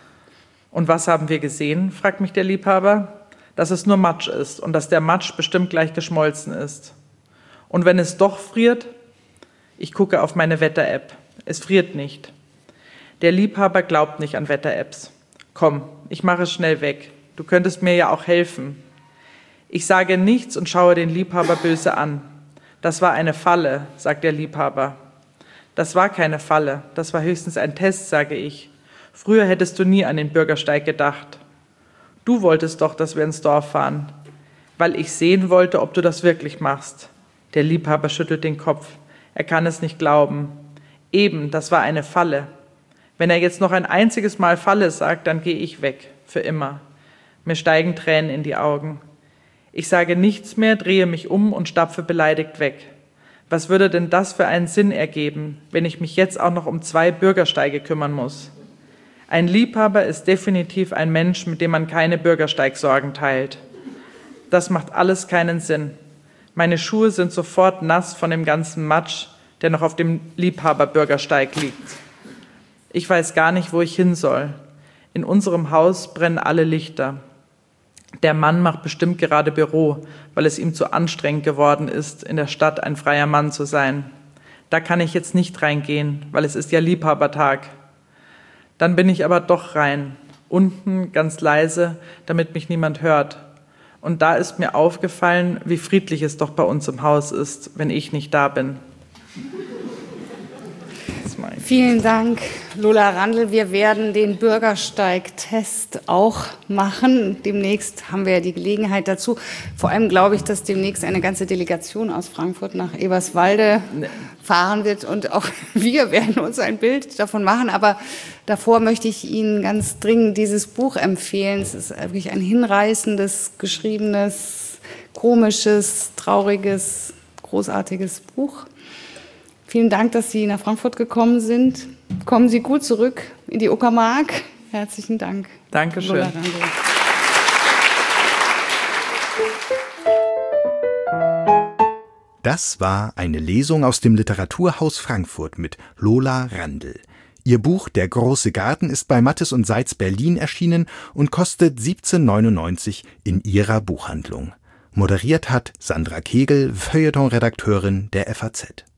Und was haben wir gesehen, fragt mich der Liebhaber. Dass es nur Matsch ist und dass der Matsch bestimmt gleich geschmolzen ist. Und wenn es doch friert? Ich gucke auf meine Wetter-App. Es friert nicht. Der Liebhaber glaubt nicht an Wetter-Apps. Komm, ich mache es schnell weg. Du könntest mir ja auch helfen. Ich sage nichts und schaue den Liebhaber böse an. Das war eine Falle, sagt der Liebhaber. Das war keine Falle, das war höchstens ein Test, sage ich. Früher hättest du nie an den Bürgersteig gedacht. Du wolltest doch, dass wir ins Dorf fahren, weil ich sehen wollte, ob du das wirklich machst. Der Liebhaber schüttelt den Kopf. Er kann es nicht glauben. Eben, das war eine Falle. Wenn er jetzt noch ein einziges Mal Falle sagt, dann gehe ich weg, für immer. Mir steigen Tränen in die Augen. Ich sage nichts mehr, drehe mich um und stapfe beleidigt weg. Was würde denn das für einen Sinn ergeben, wenn ich mich jetzt auch noch um zwei Bürgersteige kümmern muss? Ein Liebhaber ist definitiv ein Mensch, mit dem man keine Bürgersteigsorgen teilt. Das macht alles keinen Sinn. Meine Schuhe sind sofort nass von dem ganzen Matsch, der noch auf dem Liebhaberbürgersteig liegt. Ich weiß gar nicht, wo ich hin soll. In unserem Haus brennen alle Lichter. Der Mann macht bestimmt gerade Büro, weil es ihm zu anstrengend geworden ist, in der Stadt ein freier Mann zu sein. Da kann ich jetzt nicht reingehen, weil es ist ja Liebhabertag. Dann bin ich aber doch rein, unten ganz leise, damit mich niemand hört. Und da ist mir aufgefallen, wie friedlich es doch bei uns im Haus ist, wenn ich nicht da bin. Vielen Dank, Lola Randl. Wir werden den Bürgersteig-Test auch machen. Demnächst haben wir ja die Gelegenheit dazu. Vor allem glaube ich, dass demnächst eine ganze Delegation aus Frankfurt nach Eberswalde fahren wird. Und auch wir werden uns ein Bild davon machen. Aber davor möchte ich Ihnen ganz dringend dieses Buch empfehlen. Es ist wirklich ein hinreißendes, geschriebenes, komisches, trauriges, großartiges Buch. Vielen Dank, dass Sie nach Frankfurt gekommen sind. Kommen Sie gut zurück in die Uckermark. Herzlichen Dank. Dankeschön. Das war eine Lesung aus dem Literaturhaus Frankfurt mit Lola Randl. Ihr Buch »Der große Garten« ist bei Mattes und Seitz Berlin erschienen und kostet siebzehn neunundneunzig in Ihrer Buchhandlung. Moderiert hat Sandra Kegel, Feuilleton-Redakteurin der F A Z.